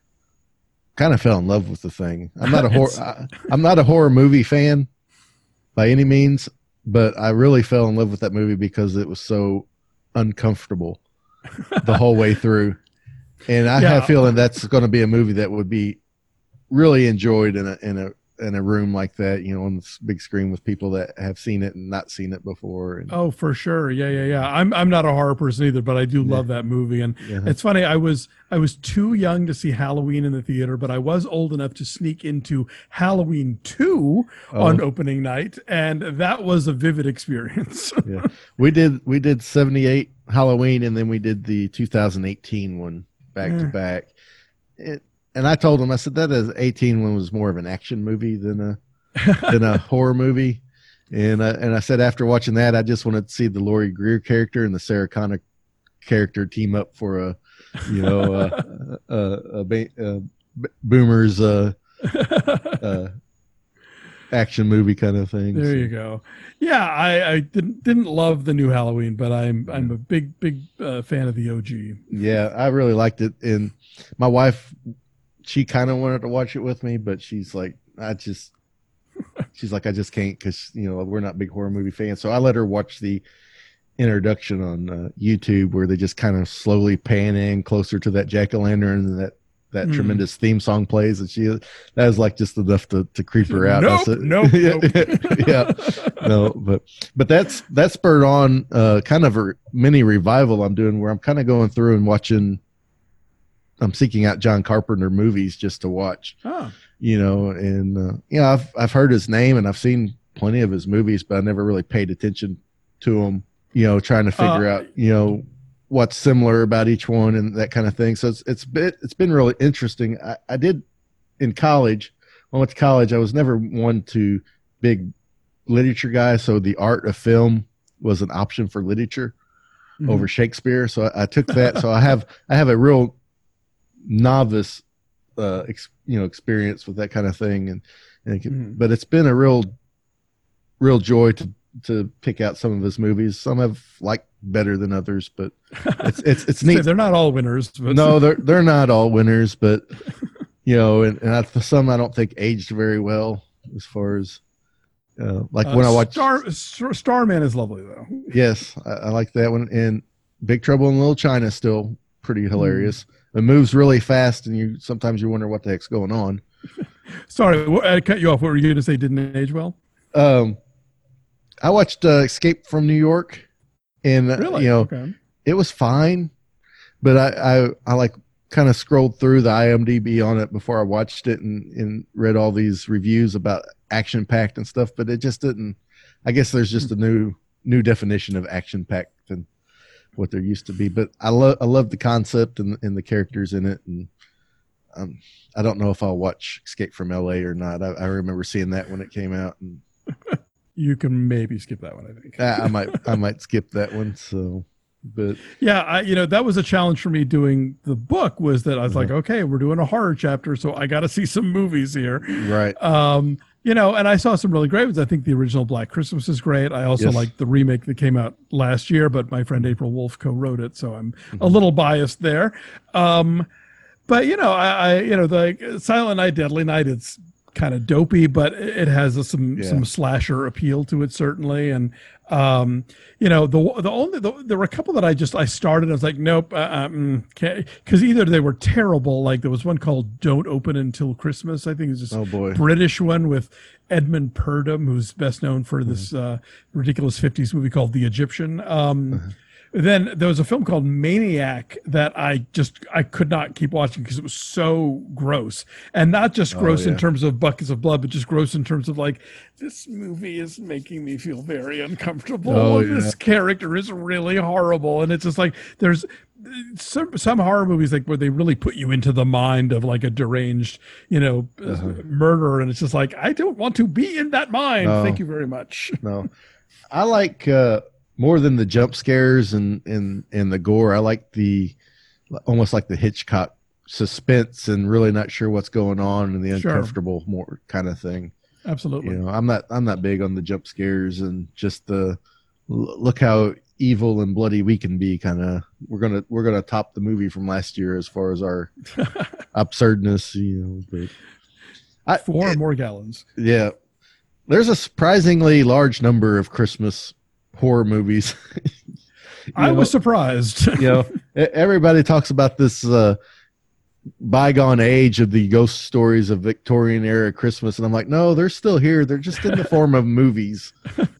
kind of fell in love with the thing. I'm not a horror I, I'm not a horror movie fan by any means, but I really fell in love with that movie because it was so uncomfortable the whole way through. And I yeah. have a feeling that's going to be a movie that would be really enjoyed in a in a in a room like that, you know, on this big screen with people that have seen it and not seen it before. And, oh, for sure. Yeah, yeah, yeah. I'm I'm not a horror person either, but I do yeah. love that movie. And yeah. it's funny, I was I was too young to see Halloween in the theater, but I was old enough to sneak into Halloween two oh. on opening night, and that was a vivid experience. yeah. We did we did seventy-eight Halloween, and then we did the two thousand eighteen one back yeah. to back. It And I told him, I said that as eighteen one was more of an action movie than a than a horror movie, and I, and I said after watching that, I just wanted to see the Laurie Greer character and the Sarah Connor character team up for a, you know, a, a, a, a Boomer's uh, uh, action movie kind of thing. There so. you go. Yeah, I, I didn't didn't love the new Halloween, but I'm I'm a big big uh, fan of the O G. Yeah, I really liked it, and my wife, she kind of wanted to watch it with me, but she's like, I just, she's like, I just can't because, you know, we're not big horror movie fans. So I let her watch the introduction on uh, YouTube where they just kind of slowly pan in closer to that jack-o'-lantern and that, that mm. tremendous theme song plays. And she, that was like just enough to, to creep her out. Nope, said, nope, yeah, nope. yeah, no, but, but that's, that spurred on uh, kind of a mini revival I'm doing where I'm kind of going through and watching, I'm seeking out John Carpenter movies just to watch, oh. you know, and, uh, you know, I've, I've heard his name and I've seen plenty of his movies, but I never really paid attention to him, you know, trying to figure uh, out, you know, what's similar about each one and that kind of thing. So it's, it's been, it's been really interesting. I, I did in college, when I went to college, I was never one to big literature guy. So the art of film was an option for literature mm-hmm. over Shakespeare. So I, I took that. So I have, I have a real novice uh ex, you know experience with that kind of thing, and, and mm. but it's been a real real joy to to pick out some of his movies. Some have liked better than others, but it's it's it's neat. They're not all winners, but no, they're they're not all winners, but you know, and, and I, some I don't think aged very well as far as uh, like uh, when I watch Star, Star Starman is lovely though. Yes, I, I like that one, and Big Trouble in Little China is still pretty hilarious. Mm. It moves really fast, and you sometimes you wonder what the heck's going on. Sorry, I cut you off. What were you going to say? Didn't age well? Um, I watched uh, Escape from New York, and uh, really? you know, okay. It was fine, but I I, I like kind of scrolled through the I M D B on it before I watched it, and, and read all these reviews about action packed and stuff. But it just didn't. I guess there's just a new new definition of action packed and what there used to be, but I love I love the concept and, and the characters in it, and um, I don't know if I'll watch Escape from L A or not. I, I remember seeing that when it came out, and you can maybe skip that one. I think I, I might I might skip that one. So, but yeah, I, you know, that was a challenge for me doing the book. Was that I was uh-huh. like, okay, we're doing a horror chapter, so I got to see some movies here, right? Um, You know, and I saw some really great ones. I think the original Black Christmas is great. I also yes. like the remake that came out last year, but my friend April Wolf co-wrote it, so I'm mm-hmm. a little biased there. Um, but you know, I, I you know the Silent Night, Deadly Night. It's kind of dopey, but it has a, some yeah. some slasher appeal to it certainly. And um, you know, the the only the, there were a couple that I just I started. I was like, nope, uh, um, because either they were terrible. Like there was one called Don't Open Until Christmas. I think it's this oh boy. British one with Edmund Purdom, who's best known for this mm-hmm. uh, ridiculous fifties movie called The Egyptian. Um, mm-hmm. Then there was a film called Maniac that I just I could not keep watching because it was so gross, and not just gross oh, yeah. in terms of buckets of blood, but just gross in terms of like, this movie is making me feel very uncomfortable. Oh, yeah. This character is really horrible, and it's just like there's some some horror movies like where they really put you into the mind of like a deranged, you know, uh-huh. murderer, and it's just like I don't want to be in that mind. No. Thank you very much. No, I like. Uh, more than the jump scares and and and the gore. I like the almost like the Hitchcock suspense and really not sure what's going on and the Sure. uncomfortable more kind of thing. Absolutely. You know, I'm not I'm not big on the jump scares and just the l- look how evil and bloody we can be kind of. We're gonna we're gonna top the movie from last year as far as our absurdness. You know, but I, Four it- more gallons. yeah, there's a surprisingly large number of Christmas horror movies. You I know, was surprised. you know, e- everybody talks about this uh, bygone age of the ghost stories of Victorian era Christmas, and I'm like, no, they're still here. They're just in the form of movies.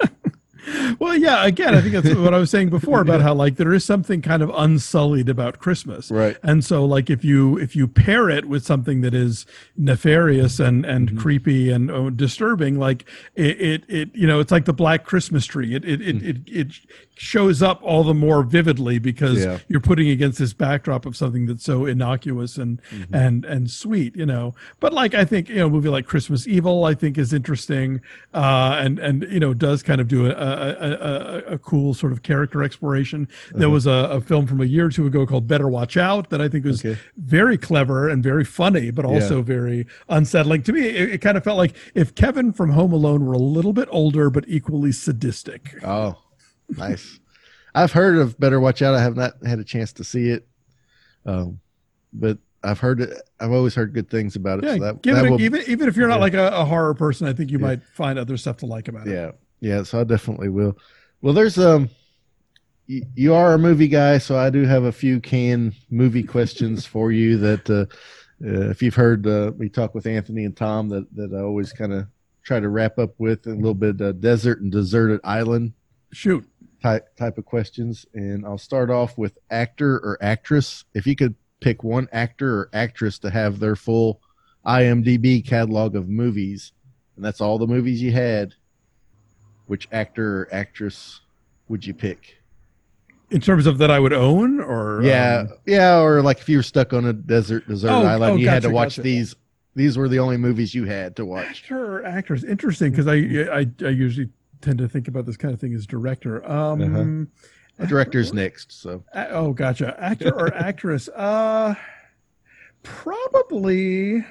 Well, yeah, again, I think that's what I was saying before about how like there is something kind of unsullied about Christmas. Right. And so like if you if you pair it with something that is nefarious and and Mm-hmm. creepy and oh, disturbing, like it, it it you know, it's like the Black Christmas tree. It it it it, it shows up all the more vividly because Yeah. you're putting against this backdrop of something that's so innocuous and Mm-hmm. and and sweet, you know. But like I think, you know, a movie like Christmas Evil I think is interesting uh and and you know does kind of do a a, a, a, a cool sort of character exploration. There Uh-huh. was a, a film from a year or two ago called Better Watch Out that I think was Okay. very clever and very funny, but also Yeah. very unsettling. To me, it, it kind of felt like if Kevin from Home Alone were a little bit older but equally sadistic. Oh, nice. I've heard of Better Watch Out. I have not had a chance to see it, um, but I've heard it. I've always heard good things about it. Yeah, so that, give that it a, will, even even if you're not yeah. like a, a horror person, I think you Yeah. might find other stuff to like about it. yeah, yeah. So I definitely will. Well, there's um, y- you are a movie guy, so I do have a few canned movie questions for you. That uh, uh, if you've heard uh, me talk with Anthony and Tom, that that I always kind of try to wrap up with a little bit uh, desert and deserted island Shoot. type type of questions, and I'll start off with actor or actress. If you could pick one actor or actress to have their full I M D B catalog of movies, and that's all the movies you had, which actor or actress would you pick? In terms of that I would own or Yeah, um, yeah, or like if you were stuck on a desert desert Oh, island, oh, you had gotcha, to watch gotcha. these. These were the only movies you had to watch. actor or actress. Interesting because I, I I usually tend to think about this kind of thing as director. Um The director's next, so a- oh gotcha. Actor or actress. Uh probably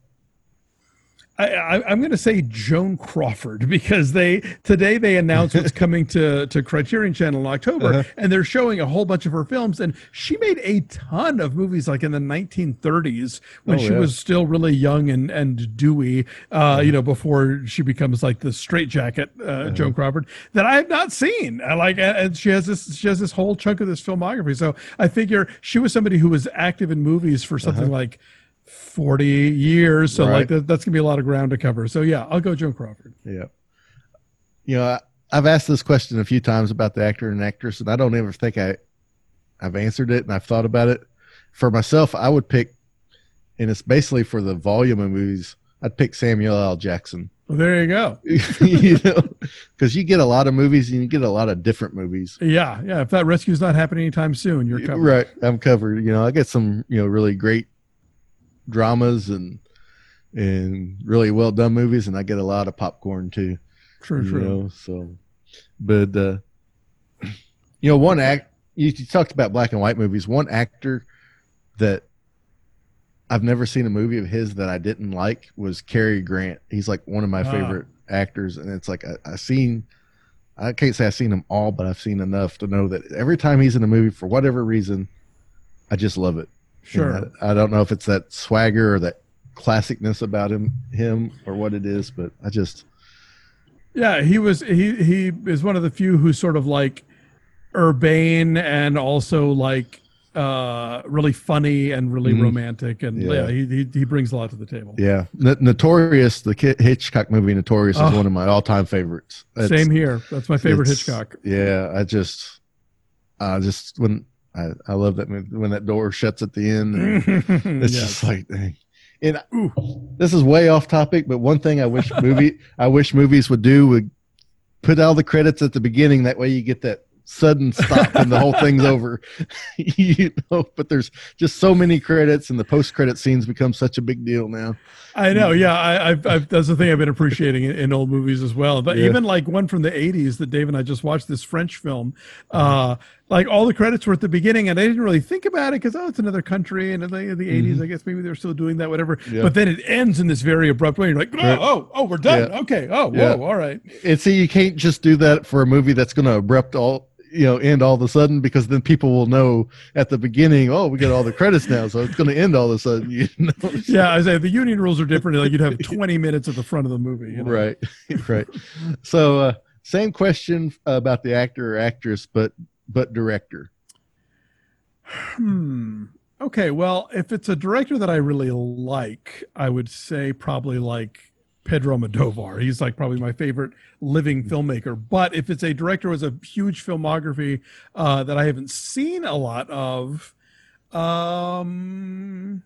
I, I, I'm going to say Joan Crawford because they today they announced what's coming to, to Criterion Channel in October, Uh-huh. and they're showing a whole bunch of her films. And she made a ton of movies, like in the nineteen thirties when Oh, she yeah. was still really young and and dewy. Uh, You know, before she becomes like the straitjacket uh, Joan Crawford that I have not seen. I like, and she has this she has this whole chunk of this filmography. So I figure she was somebody who was active in movies for something like forty years, so Right. like that, that's gonna be a lot of ground to cover. So yeah, I'll go Joan Crawford. yeah. You know, I, I've asked this question a few times about the actor and actress, and I don't ever think I, I've answered it, and I've thought about it. For myself, I would pick, and it's basically for the volume of movies. I'd pick Samuel L. Jackson. Well, there you go. You know, because you get a lot of movies and you get a lot of different movies. Yeah, yeah. If that rescue's not happening anytime soon, you're covered. Right, I'm covered. You know, I get some, you know, really great dramas and and really well done movies, and I get a lot of popcorn too. True, You true. know, so, but uh, you know, one act you, you talked about black and white movies. One actor that I've never seen a movie of his that I didn't like was Cary Grant. He's like one of my Ah. favorite actors, and it's like I, I've seen. I can't say I've seen them all, but I've seen enough to know that every time he's in a movie, for whatever reason, I just love it. Sure. And I, I don't know if it's that swagger or that classicness about him, him or what it is, but I just Yeah, he was he he is one of the few who's sort of like urbane and also like uh really funny and really Mhm. romantic, and yeah, Yeah. he, he he brings a lot to the table. yeah. N- Notorious, the Ki- Hitchcock movie Notorious is Oh. one of my all-time favorites. It's- Same here. That's my favorite it's- Hitchcock. Yeah, I just, I just when I, I love that movie when that door shuts at the end. and It's Yes. just like, dang. And Ooh. this is way off topic, but one thing I wish movie I wish movies would do would put all the credits at the beginning. That way you get that sudden stop and the whole thing's over. You know, but there's just so many credits, and the post credit scenes become such a big deal now. I know, yeah. I, I've, I've, that's the thing I've been appreciating in, in old movies as well. But Yeah. even like one from the eighties that Dave and I just watched, this French film, uh, like all the credits were at the beginning, and I didn't really think about it because, oh, it's another country, and in the, the eighties, Mhm. I guess maybe they're still doing that, whatever. Yeah. But then it ends in this very abrupt way. You're like, oh, Right. oh, oh, we're done. Yeah. Okay. Oh, whoa, Yeah. all right. And see, you can't just do that for a movie that's going to abrupt all, you know, end all of a sudden, because then people will know at the beginning, oh, we get all the credits now, so it's going to end all of a sudden. You know? Yeah, I say the union rules are different. Like you'd have twenty minutes at the front of the movie. You know? Right, right. So, uh, same question about the actor or actress, but but director. Hmm. Okay. Well, if it's a director that I really like, I would say probably like Pedro Almodovar. He's like probably my favorite living filmmaker. But if it's a director with a huge filmography uh, that I haven't seen a lot of, um,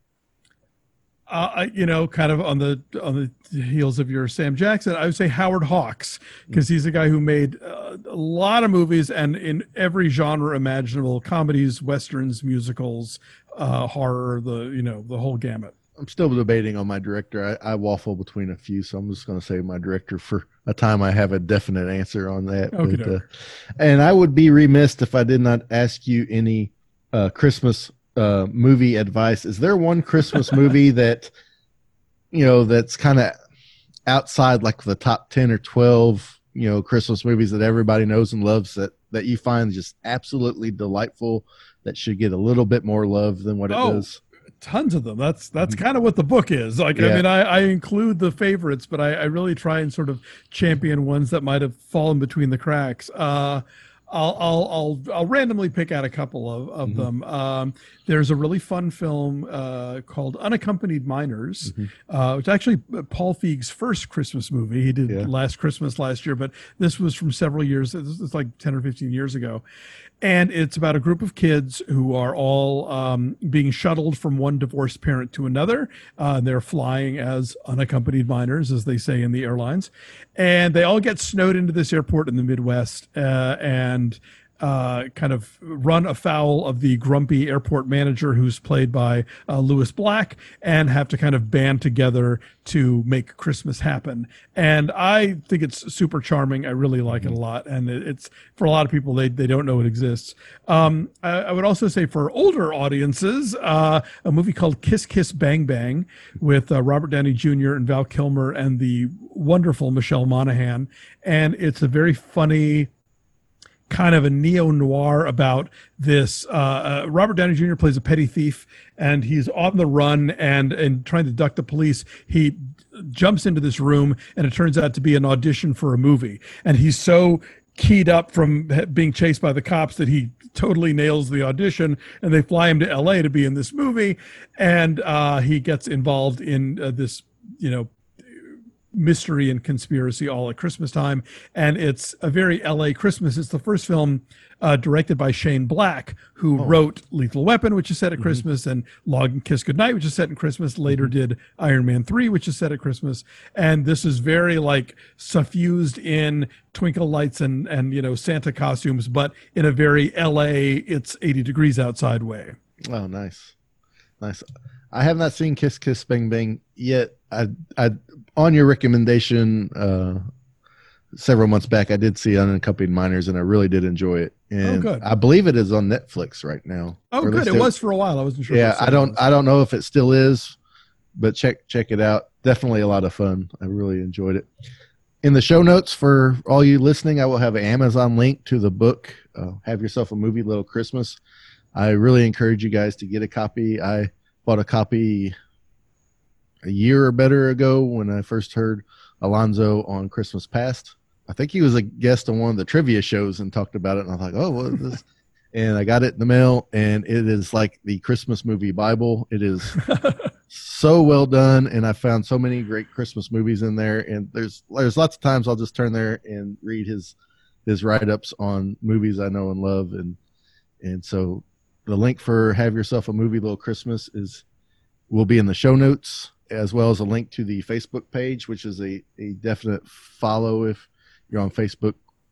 uh, I- you know, kind of on the on the heels of your Sam Jackson, I would say Howard Hawks, because he's a guy who made uh, a lot of movies and in every genre imaginable: comedies, westerns, musicals, uh, horror, the you know the whole gamut. I'm still debating on my director. I, I waffle between a few, so I'm just going to say my director for a time I have a definite answer on that. Okay, But, uh, and I would be remiss if I did not ask you any uh, Christmas uh, movie advice. Is there one Christmas movie that, you know, that's kind of outside like the top ten or twelve, you know, Christmas movies that everybody knows and loves, that, that you find just absolutely delightful, that should get a little bit more love than what it Oh. does? Tons of them. That's that's kind of what the book is. Like, I Yeah. mean, I, I include the favorites, but I, I really try and sort of champion ones that might have fallen between the cracks. Uh, I'll I'll I'll I'll randomly pick out a couple of, of Mhm. them. Um, there's a really fun film uh, called Unaccompanied Minors, Mhm. uh, which actually Paul Feig's first Christmas movie. He did Yeah. Last Christmas last year, but this was from several years. It's it's like ten or fifteen years ago. And it's about a group of kids who are all um, being shuttled from one divorced parent to another. Uh, they're flying as unaccompanied minors, as they say in the airlines. And they all get snowed into this airport in the Midwest uh, and uh, kind of run afoul of the grumpy airport manager, who's played by uh, Lewis Black, and have to kind of band together to make Christmas happen. And I think it's super charming. I really like it a lot. And it, it's, for a lot of people, they, they don't know it exists. Um, I, I would also say for older audiences, uh, a movie called Kiss Kiss Bang Bang with uh, Robert Downey Junior and Val Kilmer and the wonderful Michelle Monaghan. And it's a very funny, kind of a neo-noir about this. Uh, uh, Robert Downey Junior plays a petty thief, and he's on the run and, and trying to duck the police. He jumps into this room, and it turns out to be an audition for a movie. And he's so keyed up from being chased by the cops that he totally nails the audition, and they fly him to L A to be in this movie. And uh, he gets involved in uh, this, you know, mystery and conspiracy all at Christmas time. And it's a very L A Christmas. It's the first film uh, directed by Shane Black, who Oh. wrote Lethal Weapon, which is set at Mhm. Christmas, and Log and Kiss Goodnight, which is set in Christmas, later Mhm. did Iron Man three, which is set at Christmas. And this is very like suffused in twinkle lights and, and, you know, Santa costumes, but in a very L A, it's eighty degrees outside way. Oh, nice, nice. I have not seen Kiss Kiss Bang Bang yet. I, I, on your recommendation, uh, several months back, I did see Unaccompanied Minors, and I really did enjoy it. And good. I believe it is on Netflix right now. Oh, Or at good. least It was for a while. I wasn't sure. if Yeah, it was I don't, on. I don't know if it still is, but check, check it out. Definitely a lot of fun. I really enjoyed it. In the show notes for all you listening, I will have an Amazon link to the book, uh, Have Yourself a Movie, Little Christmas. I really encourage you guys to get a copy. I bought a copy a year or better ago when I first heard Alonzo on Christmas Past. I think he was a guest on one of the trivia shows and talked about it. And I was like, oh, what is this? And I got it in the mail, and it is like the Christmas movie Bible. It is so well done, and I found so many great Christmas movies in there. And there's there's lots of times I'll just turn there and read his his write-ups on movies I know and love. And and so the link for Have Yourself a Movie, Little Christmas is will be in the show notes, as well as a link to the Facebook page, which is a, a definite follow if you're on Facebook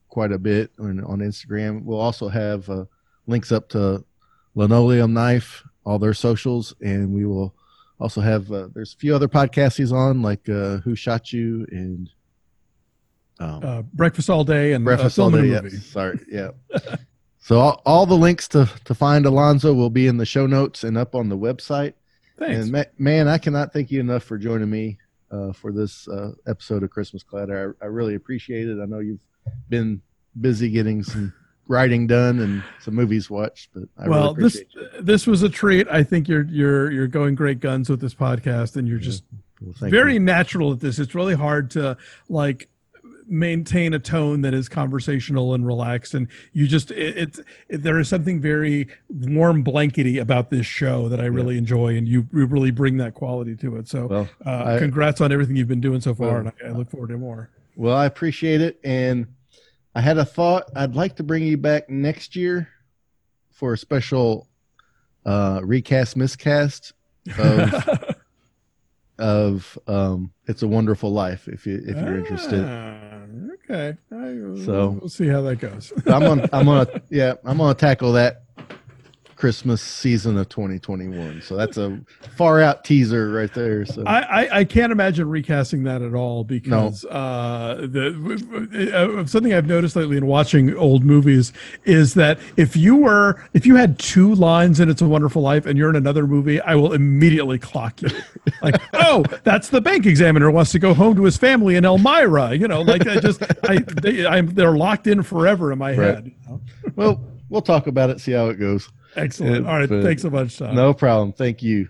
quite a bit on, on Instagram. We'll also have uh, links up to Linoleum Knife, all their socials, and we will also have uh, there's a few other podcasts he's on, like uh, Who Shot You and um, uh, Breakfast All Day and Breakfast uh, All Film Day. and a Yeah, Movie. sorry, yeah. So all, all the links to to find Alonzo will be in the show notes and up on the website. Thanks. And ma- man, I cannot thank you enough for joining me uh, for this uh, episode of Christmas Clatter. I, I really appreciate it. I know you've been busy getting some writing done and some movies watched, but I well, really this appreciate you. this was a treat. I think you're you're you're going great guns with this podcast, and you're just Well, thank very you. natural at this. It's really hard to like maintain a tone that is conversational and relaxed, and you just it, it's it, there is something very warm blankety about this show that I really Yeah. enjoy, and you, you really bring that quality to it. So Well, uh, I- congrats on everything you've been doing so far, Well, and I, I look forward to more. Well, I appreciate it. And I had a thought. I'd like to bring you back next year for a special uh, recast, miscast of, of um, It's a Wonderful Life, if, you, if you're interested. Ah, okay. I, So- we'll see how that goes. I'm gonna, I'm gonna, yeah, I'm gonna tackle that Christmas season of twenty twenty-one. So that's a far out teaser right there. So I, I, I can't imagine recasting that at all because uh, the uh, something I've noticed lately in watching old movies is that if you were if you had two lines in It's a Wonderful Life and you're in another movie, I will immediately clock you. Like, oh, that's the bank examiner who wants to go home to his family in Elmira. You know, like I just I they, I'm they're locked in forever in my Right. head. You know? well, we'll talk about it, see how it goes. Excellent. Yeah, All right, but- thanks so much, Tom. No problem. Thank you.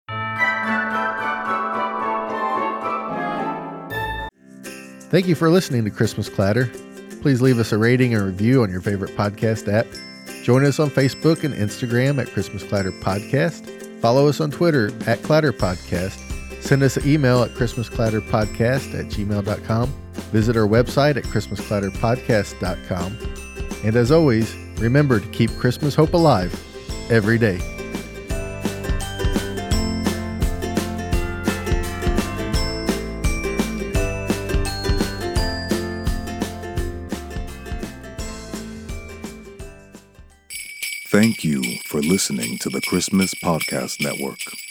Thank you for listening to Christmas Clatter. Please leave us a rating and review on your favorite podcast app. Join us on Facebook and Instagram at Christmas Clatter Podcast. Follow us on Twitter at Clatter Podcast. Send us an email at christmasclatterpodcast at gmail dot com. Visit our website at christmas clatter podcast dot com. And as always, remember to keep Christmas hope alive every day. Thank you for listening to the Christmas Podcast Network.